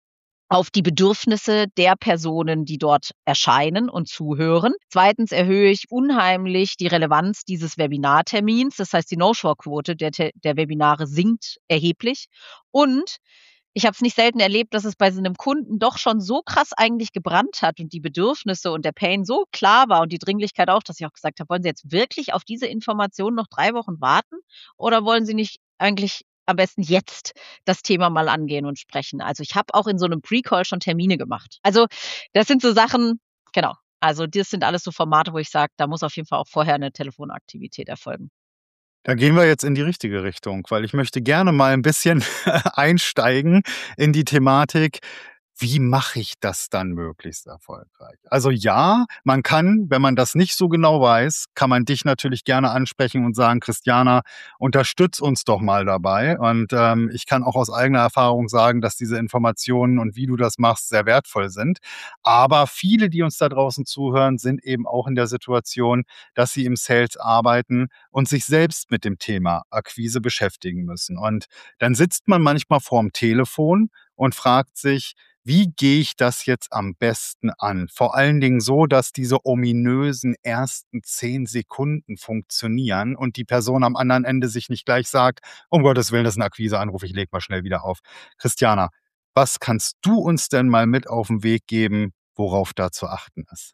auf die Bedürfnisse der Personen, die dort erscheinen und zuhören. Zweitens erhöhe ich unheimlich die Relevanz dieses Webinartermins. Das heißt, die No-Show-Quote der Te der Webinare sinkt erheblich. Und ich habe es nicht selten erlebt, dass es bei so 'nem Kunden doch schon so krass eigentlich gebrannt hat und die Bedürfnisse und der Pain so klar war und die Dringlichkeit auch, dass ich auch gesagt habe: „Wollen Sie jetzt wirklich auf diese Information noch drei Wochen warten oder wollen Sie nicht eigentlich am besten jetzt das Thema mal angehen und sprechen?“ Also, ich habe auch in so 'nem Pre-Call schon Termine gemacht. Also, das sind so Sachen genau. Also, das sind alles so Formate, wo ich sage, da muss auf jeden Fall auch vorher 'ne Telefonaktivität erfolgen. Da gehen wir jetzt in die richtige Richtung, weil ich möchte gerne mal 'n bisschen einsteigen in die Thematik: Wie mache ich das dann möglichst erfolgreich? Also, ja, man kann, wenn man das nicht so genau weiß, kann man dich natürlich gerne ansprechen und sagen: „Christiana, unterstütz uns doch mal dabei.“ Und, ähm, ich kann auch aus eigener Erfahrung sagen, dass diese Informationen und wie du das machst, sehr wertvoll sind. Aber viele, die uns da draußen zuhören, sind eben auch in der Situation, dass sie im Sales arbeiten und sich selbst mit dem Thema Akquise beschäftigen müssen. Und dann sitzt man manchmal vorm Telefon und fragt sich: „Wie gehe ich das jetzt am besten an?“ Vor allen Dingen so, dass diese ominösen ersten zehn Sekunden funktionieren und die Person am anderen Ende sich nicht gleich sagt: „Um Gottes Willen, das ist 'n Akquiseanruf, ich lege mal schnell wieder auf.“ Christiana, was kannst du uns denn mal mit auf 'n Weg geben, worauf da zu achten ist?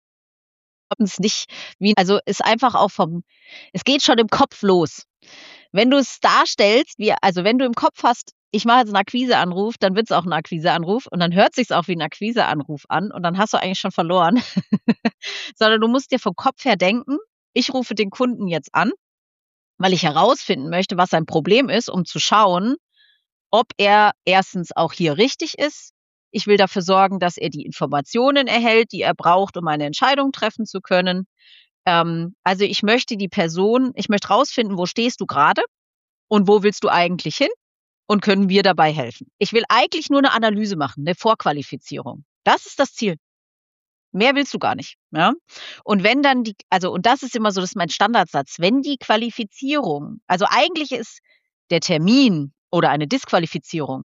Haben's nicht wie also, ist einfach auch vom es geht schon im Kopf los. Wenn du's darstellst, wie also, wenn du im Kopf hast: „Ich mache jetzt 'n Akquiseanruf“, dann wird's auch 'n Akquiseanruf und dann hört sich's auch wie 'n Akquiseanruf an und dann hast du eigentlich schon verloren. Sondern du musst dir vom Kopf her denken: „Ich rufe den Kunden jetzt an, weil ich herausfinden möchte, was sein Problem ist, um zu schauen, ob er erstens auch hier richtig ist. Ich will dafür sorgen, dass er die Informationen erhält, die er braucht, um eine Entscheidung treffen zu können. Ähm, also ich möchte die Person, ich möchte rausfinden, wo stehst du gerade und wo willst du eigentlich hin und können wir dabei helfen. Ich will eigentlich nur eine Analyse machen, eine Vorqualifizierung. Das ist das Ziel. Mehr willst du gar nicht, ja? Und wenn dann die, also, und das ist immer so, das ist mein Standardsatz, wenn die Qualifizierung, also eigentlich ist der Termin oder eine Disqualifizierung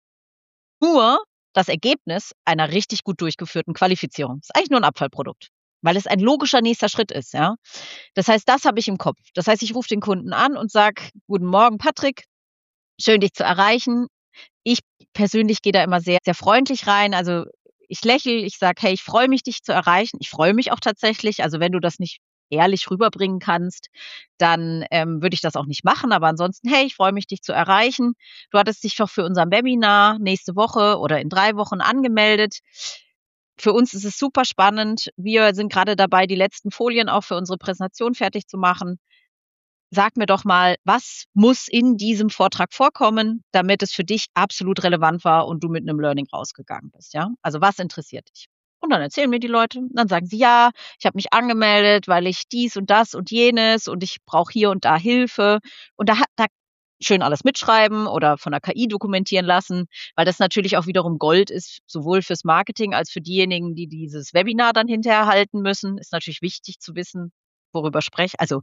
nur das Ergebnis einer richtig gut durchgeführten Qualifizierung. Ist eigentlich nur ein Abfallprodukt, weil es ein logischer nächster Schritt ist, ja? Das heißt, das habe ich im Kopf. Das heißt, ich rufe den Kunden an und sage: „Guten Morgen, Patrick, schön, dich zu erreichen." Ich persönlich gehe da immer sehr, sehr freundlich rein. Also, ich lächle, ich sage: „Hey, ich freue mich, dich zu erreichen." Ich freue mich auch tatsächlich. Also, wenn du das nicht ehrlich rüberbringen kannst, dann, ähm, würde ich das auch nicht machen. Aber ansonsten: „Hey, ich freue mich, dich zu erreichen. Du hattest dich doch für unser Webinar nächste Woche oder in drei Wochen angemeldet. Für uns ist es super spannend. Wir sind gerade dabei, die letzten Folien auch für unsere Präsentation fertig zu machen. Sag mir doch mal, was muss in diesem Vortrag vorkommen, damit es für dich absolut relevant war und du mit einem Learning rausgegangen bist, ja? Also, was interessiert dich?" Und dann erzählen mir die Leute, dann sagen sie: „Ja, ich habe mich angemeldet, weil ich dies und das und jenes und ich brauche hier und da Hilfe." Und da hat da schön alles mitschreiben oder von der K I dokumentieren lassen, weil das natürlich auch wiederum Gold ist, sowohl fürs Marketing als für diejenigen, die dieses Webinar dann hinterher halten müssen. Ist natürlich wichtig zu wissen, worüber spreche, also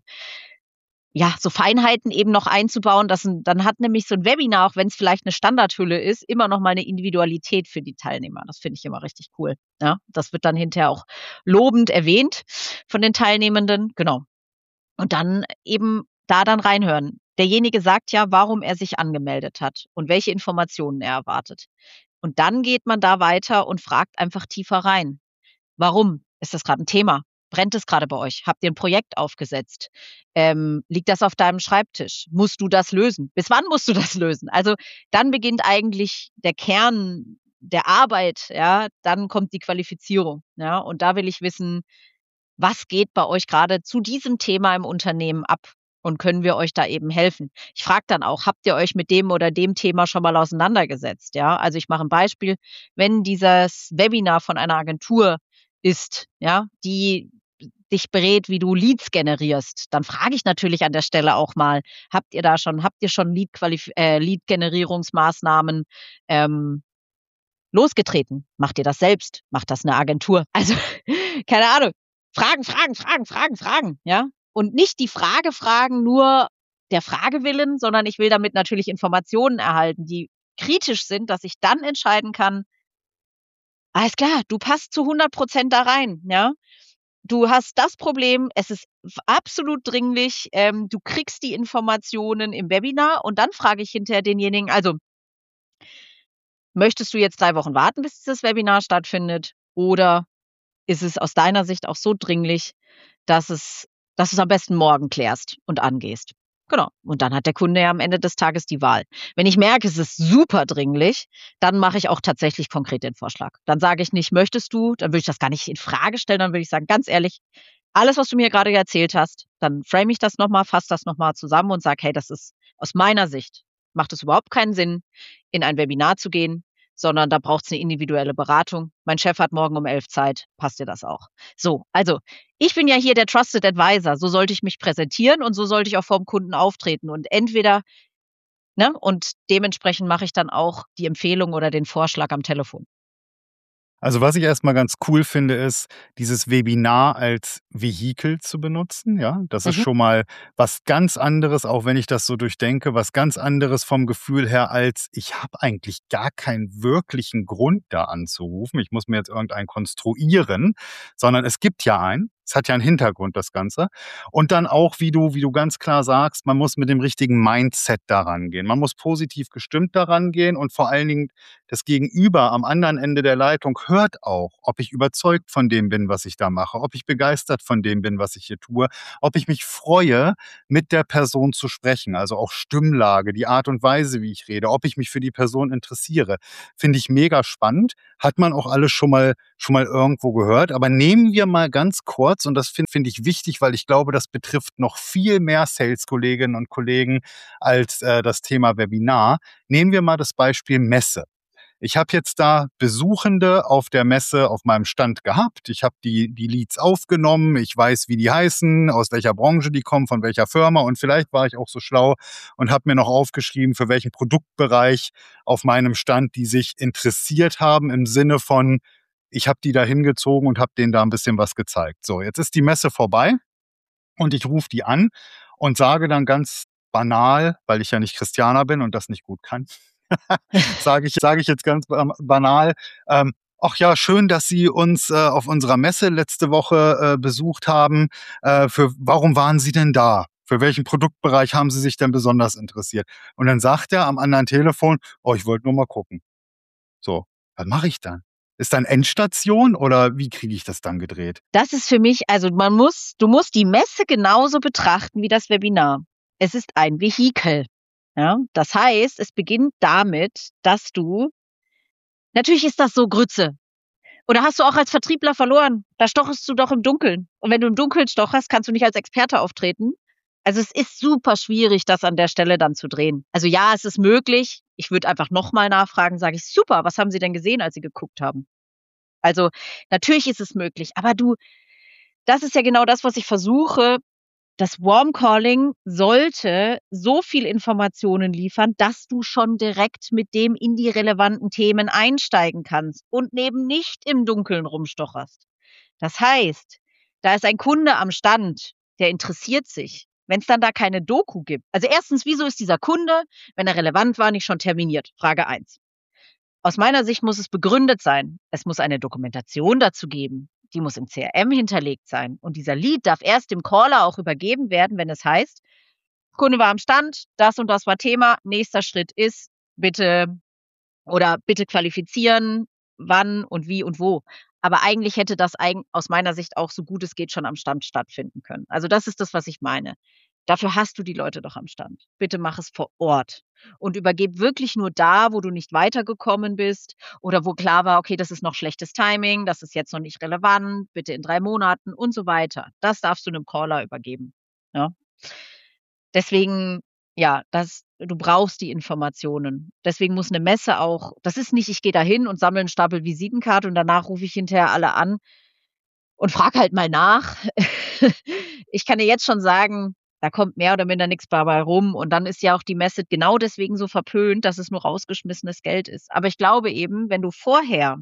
ja, so Feinheiten eben noch einzubauen, dass 'n dann hat nämlich so 'n Webinar, auch wenn's vielleicht 'ne Standardhülle ist, immer noch mal 'ne Individualität für die Teilnehmer. Das finde ich immer richtig cool, ja? Das wird dann hinterher auch lobend erwähnt von den Teilnehmenden, genau. Und dann eben da dann reinhören. Derjenige sagt ja, warum er sich angemeldet hat und welche Informationen er erwartet. Und dann geht man da weiter und fragt einfach tiefer rein. Warum? Ist das gerade ein Thema? Brennt es gerade bei euch? Habt ihr ein Projekt aufgesetzt? Ähm, liegt das auf deinem Schreibtisch? Musst du das lösen? Bis wann musst du das lösen? Also, dann beginnt eigentlich der Kern der Arbeit, ja? Dann kommt die Qualifizierung, ja? Und da will ich wissen, was geht bei euch gerade zu diesem Thema im Unternehmen ab? Und können wir euch da eben helfen? Ich frage dann auch: „Habt ihr euch mit dem oder dem Thema schon mal auseinandergesetzt?" Ja, also, ich mache ein Beispiel. Wenn dieses Webinar von einer Agentur ist, ja, die dich berät, wie du Leads generierst, dann frage ich natürlich an der Stelle auch mal: „Habt ihr da schon habt ihr schon Lead Qualif äh, Lead-Generierungsmaßnahmen, ähm, losgetreten? Macht ihr das selbst? Macht das 'ne Agentur?" Also, keine Ahnung. Fragen, Fragen, Fragen, Fragen, Fragen, ja? Und nicht die Frage fragen nur der Frage willen, sondern ich will damit natürlich Informationen erhalten, die kritisch sind, dass ich dann entscheiden kann: „Alles klar, du passt zu hundert Prozent da rein, ja? Du hast das Problem, es ist f absolut dringlich, ähm, du kriegst die Informationen im Webinar." Und dann frage ich hinterher denjenigen: „Also, möchtest du jetzt drei Wochen warten, bis dieses Webinar stattfindet? Oder ist es aus deiner Sicht auch so dringlich, dass es dass du's am besten morgen klärst und angehst?" Genau. Und dann hat der Kunde ja am Ende des Tages die Wahl. Wenn ich merke, es ist super dringlich, dann mache ich auch tatsächlich konkret den Vorschlag. Dann sage ich nicht: „Möchtest du?" Dann würde ich das gar nicht in Frage stellen, dann würde ich sagen: „Ganz ehrlich, alles, was du mir gerade erzählt hast", dann frame ich das noch mal, fasse das noch mal zusammen und sage: „Hey, das ist aus meiner Sicht macht es überhaupt keinen Sinn, in ein Webinar zu gehen, sondern da braucht's 'ne individuelle Beratung. Mein Chef hat morgen um elf Zeit. Passt dir das auch?" So, also, ich bin ja hier der Trusted Advisor. So sollte ich mich präsentieren und so sollte ich auch vorm Kunden auftreten. Und entweder, ne, und dementsprechend mache ich dann auch die Empfehlung oder den Vorschlag am Telefon. Also, was ich erst mal ganz cool finde, ist, dieses Webinar als Vehikel zu benutzen, ja? Das ist Mhm. schon mal was ganz anderes, auch wenn ich das so durchdenke, was ganz anderes vom Gefühl her, als ich habe eigentlich gar keinen wirklichen Grund, da anzurufen. Ich muss mir jetzt irgendeinen konstruieren, sondern es gibt ja einen. Es hat ja einen Hintergrund, das Ganze. Und dann auch, wie du wie du ganz klar sagst, man muss mit dem richtigen Mindset da rangehen. Man muss positiv gestimmt da rangehen und vor allen Dingen das Gegenüber am anderen Ende der Leitung hört auch, ob ich überzeugt von dem bin, was ich da mache, ob ich begeistert von dem bin, was ich hier tue, ob ich mich freue, mit der Person zu sprechen. Also auch Stimmlage, die Art und Weise, wie ich rede, ob ich mich für die Person interessiere. Finde ich mega spannend. Hat man auch alles schon mal schon mal irgendwo gehört. Aber nehmen wir mal ganz kurz Ansatz und das finde find ich wichtig, weil ich glaube, das betrifft noch viel mehr Sales-Kolleginnen und Kollegen als äh, das Thema Webinar. Nehmen wir mal das Beispiel Messe. Ich habe jetzt da Besuchende auf der Messe auf meinem Stand gehabt. Ich habe die, die Leads aufgenommen. Ich weiß, wie die heißen, aus welcher Branche die kommen, von welcher Firma. Und vielleicht war ich auch so schlau und habe mir noch aufgeschrieben, für welchen Produktbereich auf meinem Stand die sich interessiert haben, im Sinne von, ich habe die da hingezogen und habe denen da ein bisschen was gezeigt. So, jetzt ist die Messe vorbei und ich rufe die an und sage dann ganz banal, weil ich ja nicht Christianer bin und das nicht gut kann, sage ich, sage ich jetzt ganz ähm, banal, ähm, ach ja, schön, dass Sie uns äh, auf unserer Messe letzte Woche äh, besucht haben. Äh, für, warum waren Sie denn da? Für welchen Produktbereich haben Sie sich denn besonders interessiert? Und dann sagt er am anderen Telefon, oh, ich wollte nur mal gucken. So, was mache ich dann? Ist dann Endstation oder wie kriege ich das dann gedreht? Das ist für mich, also man muss, du musst die Messe genauso betrachten wie das Webinar. Es ist ein Vehikel. Ja? Das heißt, es beginnt damit, dass du, natürlich ist das so Grütze. Oder hast du auch als Vertriebler verloren? Da stocherst du doch im Dunkeln. Und wenn du im Dunkeln stocherst, kannst du nicht als Experte auftreten. Also es ist super schwierig, das an der Stelle dann zu drehen. Also ja, es ist möglich. Ich würde einfach nochmal nachfragen, sage ich, super, was haben Sie denn gesehen, als Sie geguckt haben? Also natürlich ist es möglich, aber du, das ist ja genau das, was ich versuche. Das Warm Calling sollte so viel Informationen liefern, dass du schon direkt mit dem in die relevanten Themen einsteigen kannst und neben nicht im Dunkeln rumstocherst. Das heißt, da ist ein Kunde am Stand, der interessiert sich. Wenn es dann da keine Doku gibt. Also erstens, wieso ist dieser Kunde, wenn er relevant war, nicht schon terminiert? Frage eins. Aus meiner Sicht muss es begründet sein. Es muss eine Dokumentation dazu geben. Die muss im C R M hinterlegt sein. Und dieser Lead darf erst dem Caller auch übergeben werden, wenn es heißt, Kunde war am Stand, das und das war Thema. Nächster Schritt ist, bitte oder bitte qualifizieren, wann und wie und wo. Aber eigentlich hätte das aus meiner Sicht auch so gut es geht schon am Stand stattfinden können. Also das ist das, was ich meine. Dafür hast du die Leute doch am Stand. Bitte mach es vor Ort und übergebe wirklich nur da, wo du nicht weitergekommen bist oder wo klar war, okay, das ist noch schlechtes Timing, das ist jetzt noch nicht relevant, bitte in drei Monaten und so weiter. Das darfst du einem Caller übergeben. Ja. Deswegen, ja, das, du brauchst die Informationen. Deswegen muss eine Messe auch, das ist nicht, ich gehe da hin und sammle einen Stapel Visitenkarte und danach rufe ich hinterher alle an und frage halt mal nach. Ich kann dir jetzt schon sagen, da kommt mehr oder minder nichts dabei rum und dann ist ja auch die Messe genau deswegen so verpönt, dass es nur rausgeschmissenes Geld ist. Aber ich glaube eben, wenn du vorher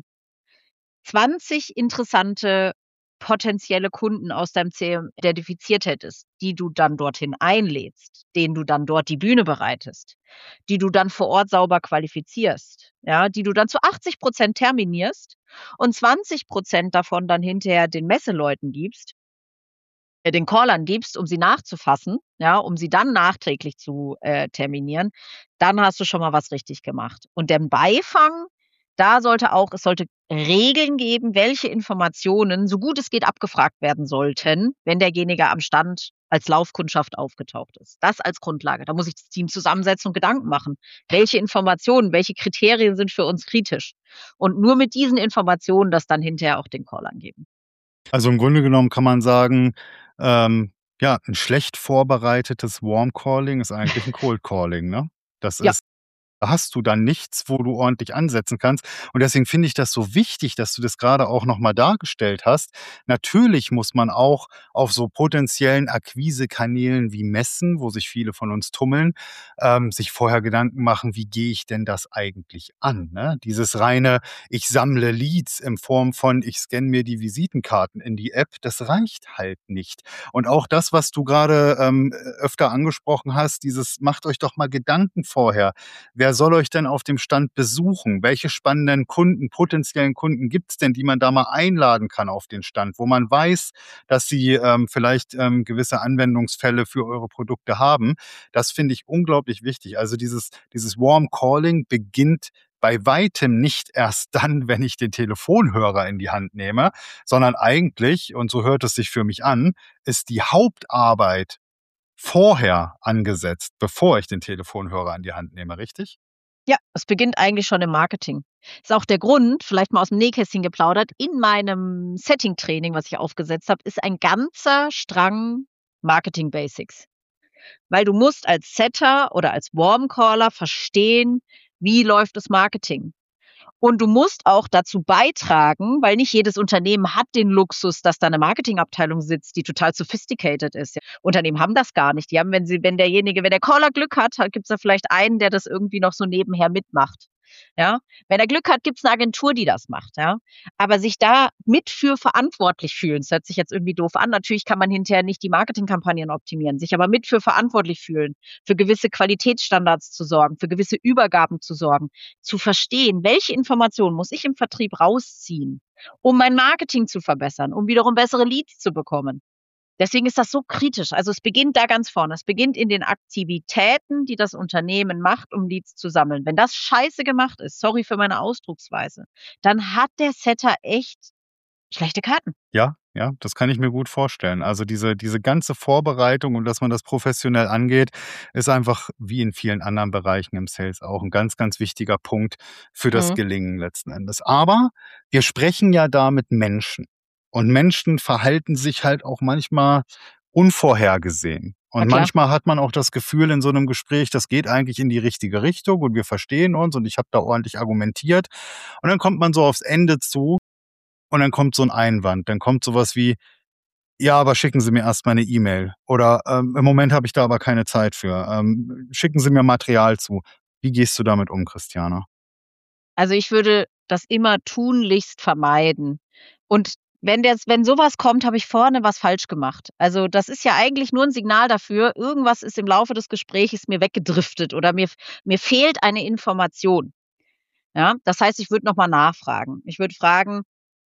zwanzig interessante potenzielle Kunden aus deinem C R M identifiziert hättest, die du dann dorthin einlädst, denen du dann dort die Bühne bereitest, die du dann vor Ort sauber qualifizierst, ja, die du dann zu achtzig Prozent terminierst und zwanzig Prozent davon dann hinterher den Messeleuten gibst, äh, den Callern gibst, um sie nachzufassen, ja, um sie dann nachträglich zu äh, terminieren, dann hast du schon mal was richtig gemacht. Und den Beifang, da sollte auch, es sollte Regeln geben, welche Informationen, so gut es geht, abgefragt werden sollten, wenn derjenige am Stand als Laufkundschaft aufgetaucht ist. Das als Grundlage. Da muss ich das Team zusammensetzen und Gedanken machen. Welche Informationen, welche Kriterien sind für uns kritisch? Und nur mit diesen Informationen das dann hinterher auch den Callern geben. Also im Grunde genommen kann man sagen, ähm, ja, ein schlecht vorbereitetes Warm Calling ist eigentlich ein Cold Calling, ne? Das Ja. ist Da hast du dann nichts, wo du ordentlich ansetzen kannst. Und deswegen finde ich das so wichtig, dass du das gerade auch noch mal dargestellt hast. Natürlich muss man auch auf so potenziellen Akquisekanälen wie Messen, wo sich viele von uns tummeln, ähm, sich vorher Gedanken machen: „Wie gehe ich denn das eigentlich an“, ne? Dieses reine: „Ich sammle Leads“ in Form von: „Ich scanne mir die Visitenkarten in die App“, das reicht halt nicht. Und auch das, was du gerade ähm, öfter angesprochen hast, dieses: „Macht euch doch mal Gedanken vorher. Wer soll euch denn auf dem Stand besuchen? Welche spannenden Kunden, potenziellen Kunden gibt's denn, die man da mal einladen kann auf den Stand, wo man weiß, dass sie ähm, vielleicht ähm, gewisse Anwendungsfälle für eure Produkte haben?“ Das finde ich unglaublich wichtig. Also dieses, dieses Warm Calling beginnt bei weitem nicht erst dann, wenn ich den Telefonhörer in die Hand nehme, sondern eigentlich, und so hört es sich für mich an, ist die Hauptarbeit vorher angesetzt, bevor ich den Telefonhörer in die Hand nehme, richtig? Ja, es beginnt eigentlich schon im Marketing. Ist auch der Grund, vielleicht mal aus dem Nähkästchen geplaudert, in meinem Setting-Training, was ich aufgesetzt habe, ist ein ganzer Strang Marketing Basics. Weil du musst als Setter oder als Warm-Caller verstehen, wie läuft das Marketing. Und du musst auch dazu beitragen, weil nicht jedes Unternehmen hat den Luxus, dass da 'ne Marketingabteilung sitzt, die total sophisticated ist. Unternehmen haben das gar nicht. Die haben, wenn sie wenn derjenige wenn der Caller Glück hat, hat gibt's da vielleicht einen, der das irgendwie noch so nebenher mitmacht, ja? Wenn er Glück hat, gibt's 'ne Agentur, die das macht, ja? Aber sich da mit für verantwortlich fühlen, das hört sich jetzt irgendwie doof an. Natürlich kann man hinterher nicht die Marketingkampagnen optimieren, sich aber mit für verantwortlich fühlen, für gewisse Qualitätsstandards zu sorgen, für gewisse Übergaben zu sorgen, zu verstehen, welche Informationen muss ich im Vertrieb rausziehen, um mein Marketing zu verbessern, um wiederum bessere Leads zu bekommen. Deswegen ist das so kritisch. Also, es beginnt da ganz vorne. Es beginnt in den Aktivitäten, die das Unternehmen macht, um Leads zu sammeln. Wenn das scheiße gemacht ist, sorry für meine Ausdrucksweise, dann hat der Setter echt schlechte Karten. Ja, ja, das kann ich mir gut vorstellen. Also, diese diese ganze Vorbereitung und dass man das professionell angeht, ist einfach wie in vielen anderen Bereichen im Sales auch 'n ganz, ganz wichtiger Punkt für das Mhm. Gelingen letzten Endes. Aber wir sprechen ja da mit Menschen und Menschen verhalten sich halt auch manchmal unvorhergesehen. Na Und klar. manchmal hat man auch das Gefühl in so 'nem Gespräch, das geht eigentlich in die richtige Richtung und wir verstehen uns und ich habe da ordentlich argumentiert. Und dann kommt man so aufs Ende zu und dann kommt so 'n Einwand. Dann kommt so was wie: „Ja, aber schicken Sie mir erst mal 'ne E-Mail“ oder, ähm: „Im Moment habe ich da aber keine Zeit für. Ähm, schicken Sie mir Material zu.“ Wie gehst du damit um, Christiane? Also, ich würde das immer tunlichst vermeiden. Und wenn der wenn so was kommt, habe ich vorne was falsch gemacht. Also, das ist ja eigentlich nur 'n Signal dafür, irgendwas ist im Laufe des Gespräches mir weggedriftet oder mir f mir fehlt eine Information. Ja, das heißt, ich würde noch mal nachfragen. Ich würde fragen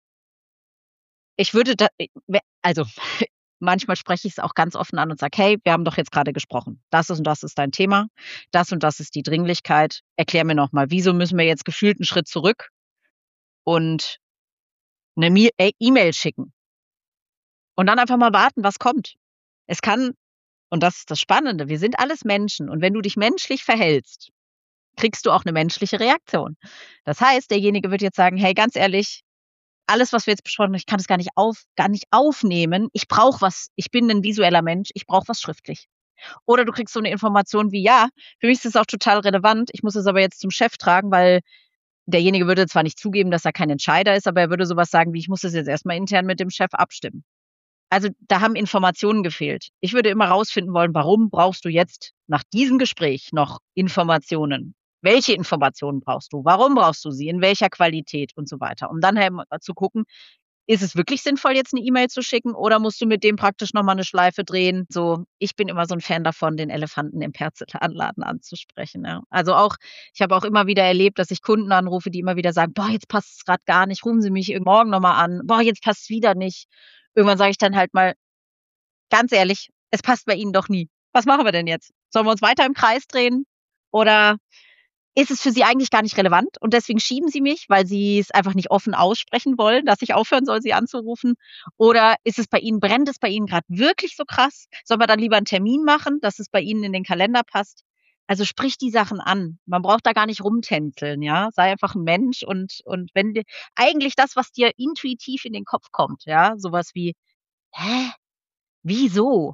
ich würde da e we also, manchmal spreche ich's auch ganz offen an und sage: „Hey, wir haben doch jetzt grade gesprochen. Das und das ist dein Thema. Das und das ist die Dringlichkeit. Erklär mir noch mal, wieso müssen wir jetzt gefühlt 'n Schritt zurück und 'ne Mi äh, E-Mail schicken?“ Und dann einfach mal warten, was kommt. Es kann und das ist das Spannende, wir sind alles Menschen und wenn du dich menschlich verhältst, kriegst du auch 'ne menschliche Reaktion. Das heißt, derjenige wird jetzt sagen: „Hey, ganz ehrlich, alles, was wir jetzt besprochen haben, ich kann das gar nicht auf gar nicht aufnehmen. Ich brauche was. Ich bin 'nen visueller Mensch. Ich brauche was schriftlich.“ Oder du kriegst so 'ne Information wie: „Ja, für mich ist das auch total relevant. Ich muss es aber jetzt zum Chef tragen“, weil derjenige würde zwar nicht zugeben, dass er kein Entscheider ist, aber er würde so was sagen wie: „Ich muss das jetzt erst mal intern mit dem Chef abstimmen.“ Also, da haben Informationen gefehlt. Ich würde immer rausfinden wollen, warum brauchst du jetzt nach diesem Gespräch noch Informationen? Welche Informationen brauchst du? Warum brauchst du sie? In welcher Qualität und so weiter? Um dann eben zu gucken, ist es wirklich sinnvoll, jetzt 'ne E-Mail zu schicken oder musst du mit dem praktisch noch mal 'ne Schleife drehen? So, ich bin immer so 'n Fan davon, den Elefanten im Porzellanladen anzusprechen, ja. Also, auch ich habe auch immer wieder erlebt, dass ich Kunden anrufe, die immer wieder sagen: „Boah, jetzt passt's grad gar nicht. Rufen Sie mich, äh, morgen noch mal an. Boah, jetzt passt's wieder nicht.“ Irgendwann sage ich dann halt mal: „Ganz ehrlich, es passt bei Ihnen doch nie. Was machen wir denn jetzt? Sollen wir uns weiter im Kreis drehen oder ist es für Sie eigentlich gar nicht relevant und deswegen schieben Sie mich, weil Sie's einfach nicht offen aussprechen wollen, dass ich aufhören soll, Sie anzurufen? Oder ist es bei Ihnen brennt es bei Ihnen grad wirklich so krass? Sollen wir dann lieber 'n Termin machen, dass es bei Ihnen in den Kalender passt?“ Also, sprich die Sachen an. Man braucht da gar nicht rumtänzeln, ja? Sei einfach 'n Mensch und und wenn dir eigentlich das, was dir intuitiv in den Kopf kommt, ja, so was wie: „Hä? Wieso?“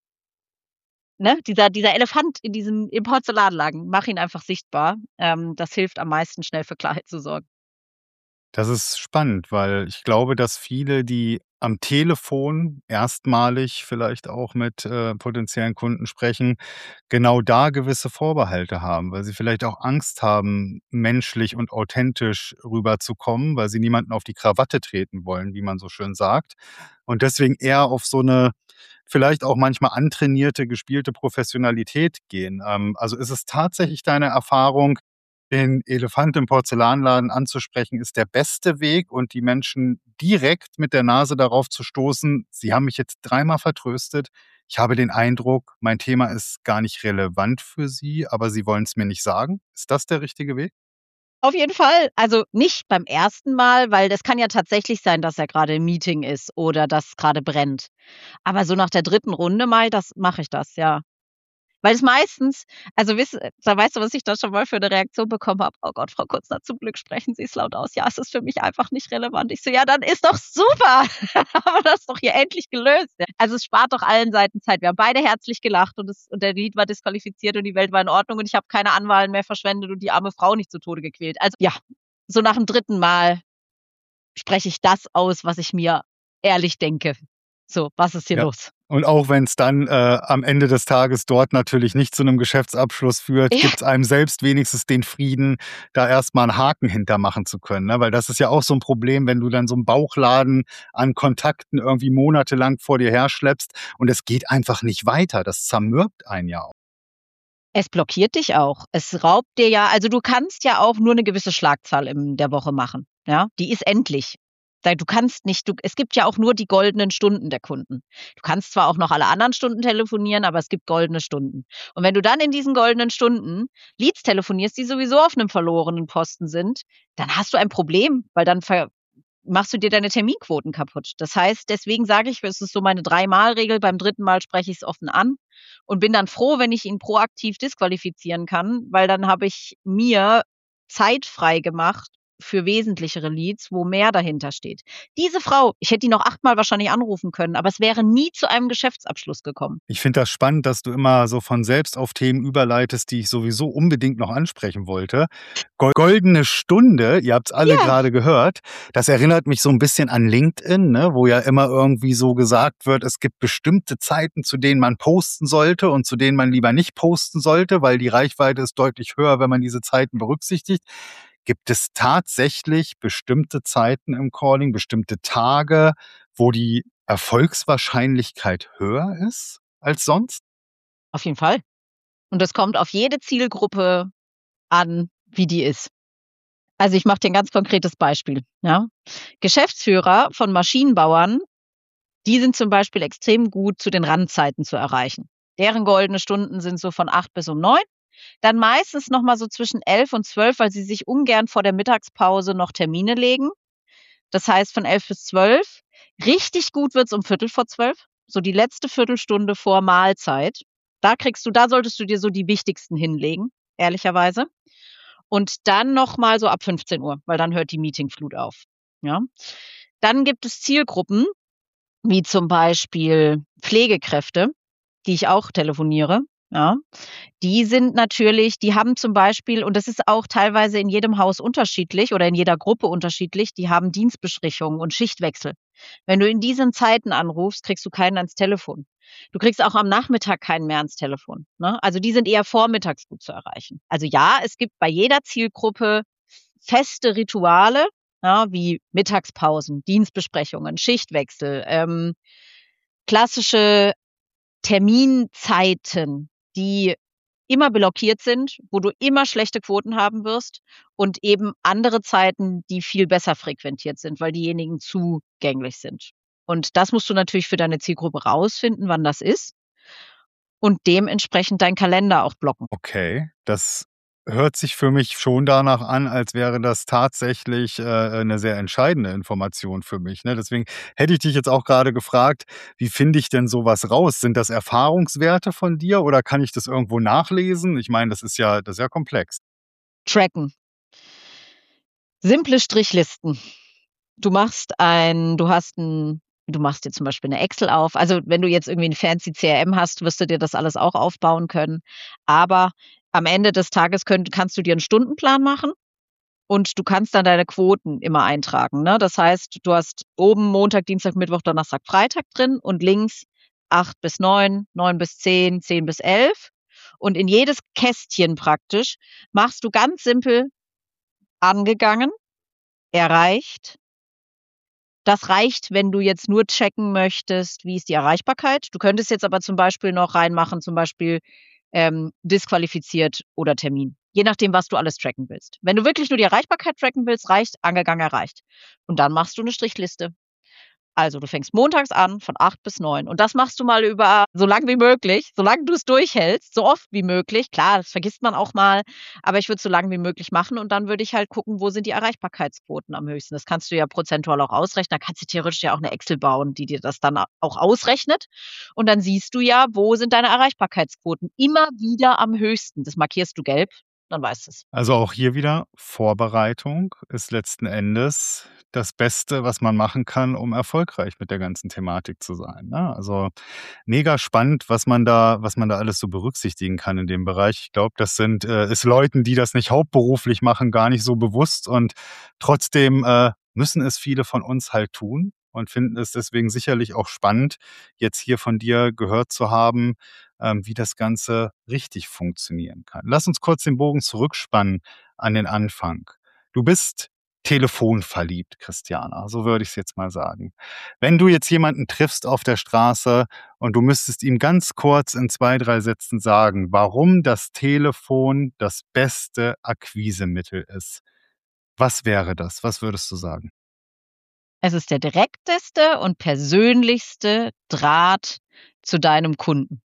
Ne, dieser dieser Elefant in diesem im Porzellanladen, mach ihn einfach sichtbar. Ähm, das hilft am meisten, schnell für Klarheit zu sorgen. Das ist spannend, weil ich glaube, dass viele, die am Telefon erstmalig vielleicht auch mit, äh, potenziellen Kunden sprechen, genau da gewisse Vorbehalte haben, weil sie vielleicht auch Angst haben, menschlich und authentisch rüberzukommen, weil sie niemanden auf die Krawatte treten wollen, wie man so schön sagt. Und deswegen eher auf so 'ne vielleicht auch manchmal antrainierte, gespielte Professionalität gehen. Ähm, also, ist es tatsächlich deine Erfahrung, den Elefant im Porzellanladen anzusprechen, ist der beste Weg und die Menschen direkt mit der Nase darauf zu stoßen: „Sie haben mich jetzt dreimal vertröstet. Ich habe den Eindruck, mein Thema ist gar nicht relevant für Sie, aber Sie wollen's mir nicht sagen.“ Ist das der richtige Weg? Auf jeden Fall. Also, nicht beim ersten Mal, weil das kann ja tatsächlich sein, dass er grade im Meeting ist oder dass grade brennt. Aber so nach der dritten Runde mal, das mache ich das, ja. Weil es meistens, also wiss, da weißt du, was ich da schon mal für eine Reaktion bekommen habe? Oh Gott, Frau Kutzner, zum Glück sprechen Sie es laut aus. Ja, es ist für mich einfach nicht relevant. Ich so, ja, dann ist doch super. Haben wir das doch hier endlich gelöst. Also es spart doch allen Seiten Zeit. Wir haben beide herzlich gelacht und, es, und der Lied war disqualifiziert und die Welt war in Ordnung und ich habe keine Anwahlen mehr verschwendet und die arme Frau nicht zu Tode gequält. Also ja, so nach dem dritten Mal spreche ich das aus, was ich mir ehrlich denke. So, was ist hier Ja. los? Und auch wenn es dann äh, am Ende des Tages dort natürlich nicht zu einem Geschäftsabschluss führt, Ja. gibt es einem selbst wenigstens den Frieden, da erstmal einen Haken hintermachen zu können. Ne? Weil das ist ja auch so ein Problem, wenn du dann so einen Bauchladen an Kontakten irgendwie monatelang vor dir herschleppst und es geht einfach nicht weiter. Das zermürbt einen ja auch. Es blockiert dich auch. Es raubt dir ja, also du kannst ja auch nur eine gewisse Schlagzahl in der Woche machen. Ja, die ist endlich. Da- Du kannst nicht, du, es gibt ja auch nur die goldenen Stunden der Kunden. Du kannst zwar auch noch alle anderen Stunden telefonieren, aber es gibt goldene Stunden. Und wenn du dann in diesen goldenen Stunden Leads telefonierst, die sowieso auf einem verlorenen Posten sind, dann hast du ein Problem, weil dann ver machst du dir deine Terminquoten kaputt. Das heißt, deswegen sage ich, es ist so meine Drei-Mal-Regel. Beim dritten Mal spreche ich es offen an und bin dann froh, wenn ich ihn proaktiv disqualifizieren kann, weil dann habe ich mir Zeit frei gemacht für wesentlichere Leads, wo mehr dahinter steht. Diese Frau, ich hätte die noch achtmal wahrscheinlich anrufen können, aber es wäre nie zu einem Geschäftsabschluss gekommen. Ich finde das spannend, dass du immer so von selbst auf Themen überleitest, die ich sowieso unbedingt noch ansprechen wollte. Gol- Goldene Stunde, ihr habt es alle Ja. gerade gehört, das erinnert mich so ein bisschen an LinkedIn, ne, wo ja immer irgendwie so gesagt wird, es gibt bestimmte Zeiten, zu denen man posten sollte und zu denen man lieber nicht posten sollte, weil die Reichweite ist deutlich höher, wenn man diese Zeiten berücksichtigt. Gibt es tatsächlich bestimmte Zeiten im Calling, bestimmte Tage, wo die Erfolgswahrscheinlichkeit höher ist als sonst? Auf jeden Fall. Und das kommt auf jede Zielgruppe an, wie die ist. Also ich mache dir ein ganz konkretes Beispiel. Ja? Geschäftsführer von Maschinenbauern, die sind zum Beispiel extrem gut zu den Randzeiten zu erreichen. Deren goldene Stunden sind so von acht bis um neun. Dann meistens noch mal so zwischen elf und zwölf, weil sie sich ungern vor der Mittagspause noch Termine legen. Das heißt von elf bis zwölf. Richtig gut wird's um Viertel vor zwölf, so die letzte Viertelstunde vor Mahlzeit. Da kriegst du, da solltest du dir so die wichtigsten hinlegen, ehrlicherweise. Und dann noch mal so ab fünfzehn Uhr, weil dann hört die Meetingflut auf. Ja. Dann gibt es Zielgruppen, wie zum Beispiel Pflegekräfte, die ich auch telefoniere. Ja. Die sind natürlich, die haben zum Beispiel, und das ist auch teilweise in jedem Haus unterschiedlich oder in jeder Gruppe unterschiedlich, die haben Dienstbesprechungen und Schichtwechsel. Wenn du in diesen Zeiten anrufst, kriegst du keinen ans Telefon. Du kriegst auch am Nachmittag keinen mehr ans Telefon. Ne? Also die sind eher vormittags gut zu erreichen. Also ja, es gibt bei jeder Zielgruppe feste Rituale, ja, wie Mittagspausen, Dienstbesprechungen, Schichtwechsel, ähm, klassische Terminzeiten, die immer blockiert sind, wo du immer schlechte Quoten haben wirst und eben andere Zeiten, die viel besser frequentiert sind, weil diejenigen zugänglich sind. Und das musst du natürlich für deine Zielgruppe rausfinden, wann das ist und dementsprechend deinen Kalender auch blocken. Okay, das hört sich für mich schon danach an, als wäre das tatsächlich, äh, 'ne sehr entscheidende Information für mich, ne? Deswegen hätte ich dich jetzt auch gerade gefragt: Wie finde ich denn so was raus? Sind das Erfahrungswerte von dir oder kann ich das irgendwo nachlesen? Ich meine, das ist ja das ist ja komplex. Tracken. Simple Strichlisten. Du machst ein du hast 'n du machst dir zum Beispiel 'ne Excel auf. Also, wenn du jetzt irgendwie 'n fancy C R M hast, wirst du dir das alles auch aufbauen können. Aber am Ende des Tages könnt kannst du dir 'n Stundenplan machen und du kannst dann deine Quoten immer eintragen, ne? Das heißt, du hast oben Montag, Dienstag, Mittwoch, Donnerstag, Freitag drin und links acht bis neun, neun bis zehn, zehn bis elf. Und in jedes Kästchen praktisch machst du ganz simpel angegangen, erreicht. Das reicht, wenn du jetzt nur checken möchtest, wie ist die Erreichbarkeit. Du könntest jetzt aber zum Beispiel noch reinmachen, zum Beispiel, ähm, disqualifiziert oder Termin, je nachdem, was du alles tracken willst. Wenn du wirklich nur die Erreichbarkeit tracken willst, reicht angegangen, erreicht. Und dann machst du 'ne Strichliste. Also, du fängst montags an von acht bis neun und das machst du mal über so lang wie möglich, solange du's durchhältst, so oft wie möglich. Klar, das vergisst man auch mal, aber ich würde es so lang wie möglich machen und dann würde ich halt gucken, wo sind die Erreichbarkeitsquoten am höchsten. Das kannst du ja prozentual auch ausrechnen. Da kannst du theoretisch ja auch 'ne Excel bauen, die dir das dann a auch ausrechnet. Und dann siehst du ja, wo sind deine Erreichbarkeitsquoten immer wieder am höchsten. Das markierst du gelb, dann weißt du's. Also, auch hier wieder Vorbereitung ist letzten Endes das Beste, was man machen kann, um erfolgreich mit der ganzen Thematik zu sein, ne? Also, mega spannend, was man da was man da alles so berücksichtigen kann in dem Bereich. Ich glaube, das sind äh, ist Leuten, die das nicht hauptberuflich machen, gar nicht so bewusst und trotzdem, äh, müssen es viele von uns halt tun und finden es deswegen sicherlich auch spannend, jetzt hier von dir gehört zu haben, ähm, wie das Ganze richtig funktionieren kann. Lass uns kurz den Bogen zurückspannen an den Anfang. Du bist telefonverliebt, Christiana, so würde ich's jetzt mal sagen. Wenn du jetzt jemanden triffst auf der Straße und du müsstest ihm ganz kurz in zwei, drei Sätzen sagen, warum das Telefon das beste Akquisemittel ist. Was wäre das? Was würdest du sagen? Es ist der direkteste und persönlichste Draht zu deinem Kunden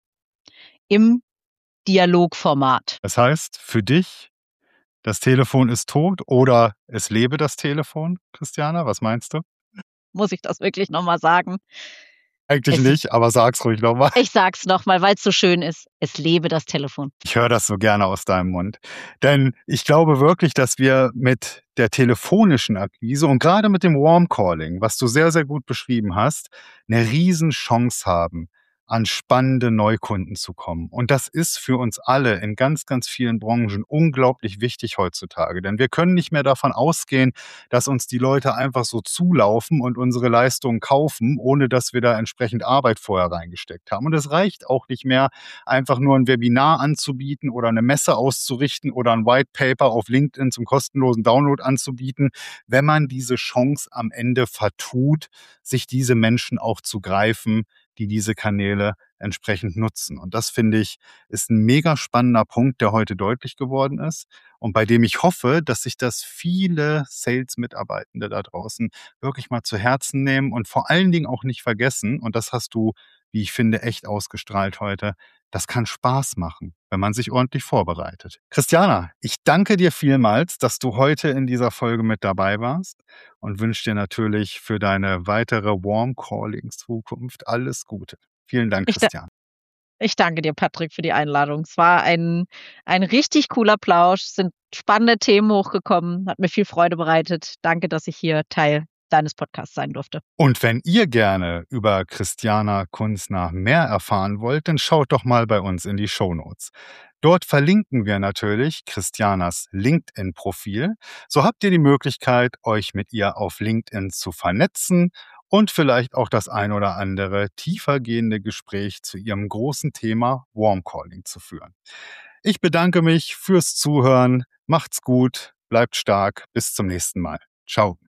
im Dialogformat. Das heißt für dich, das Telefon ist tot oder es lebe das Telefon, Christiana? Was meinst du? Muss ich das wirklich noch mal sagen? Eigentlich Es nicht, aber sag's ruhig noch mal. Ich sage es noch mal, weil's so schön ist. Es lebe das Telefon. Ich höre das so gerne aus deinem Mund. Denn ich glaube wirklich, dass wir mit der telefonischen Akquise und grade mit dem Warm Calling, was du sehr, sehr gut beschrieben hast, 'ne Riesenchance haben, an spannende Neukunden zu kommen. Und das ist für uns alle in ganz, ganz vielen Branchen unglaublich wichtig heutzutage. Denn wir können nicht mehr davon ausgehen, dass uns die Leute einfach so zulaufen und unsere Leistungen kaufen, ohne dass wir da entsprechend Arbeit vorher reingesteckt haben. Und es reicht auch nicht mehr, einfach nur 'n Webinar anzubieten oder 'ne Messe auszurichten oder 'n White Paper auf LinkedIn zum kostenlosen Download anzubieten, wenn man diese Chance am Ende vertut, sich diese Menschen auch zu greifen, die diese Kanäle entsprechend nutzen. Und das, finde ich, ist 'n mega spannender Punkt, der heute deutlich geworden ist und bei dem ich hoffe, dass sich das viele Sales-Mitarbeitende da draußen wirklich mal zu Herzen nehmen und vor allen Dingen auch nicht vergessen, und das hast du, wie ich finde, echt ausgestrahlt heute, das kann Spaß machen, wenn man sich ordentlich vorbereitet. Christiana, ich danke dir vielmals, dass du heute in dieser Folge mit dabei warst und wünsche dir natürlich für deine weitere Warm Calling-Zukunft alles Gute. Vielen Dank, Ich da Christian. ich danke dir, Patrick, für die Einladung. Es war ein ein richtig cooler Plausch, sind spannende Themen hochgekommen, hat mir viel Freude bereitet. Danke, dass ich hier Teil deines Podcasts sein durfte. Und wenn ihr gerne über Christiana Kunzner mehr erfahren wollt, dann schaut doch mal bei uns in die Shownotes. Dort verlinken wir natürlich Christianas LinkedIn-Profil. So habt ihr die Möglichkeit, euch mit ihr auf LinkedIn zu vernetzen und vielleicht auch das ein oder andere tiefergehende Gespräch zu ihrem großen Thema Warm Calling zu führen. Ich bedanke mich fürs Zuhören. Macht's gut, bleibt stark. Bis zum nächsten Mal. Tschau.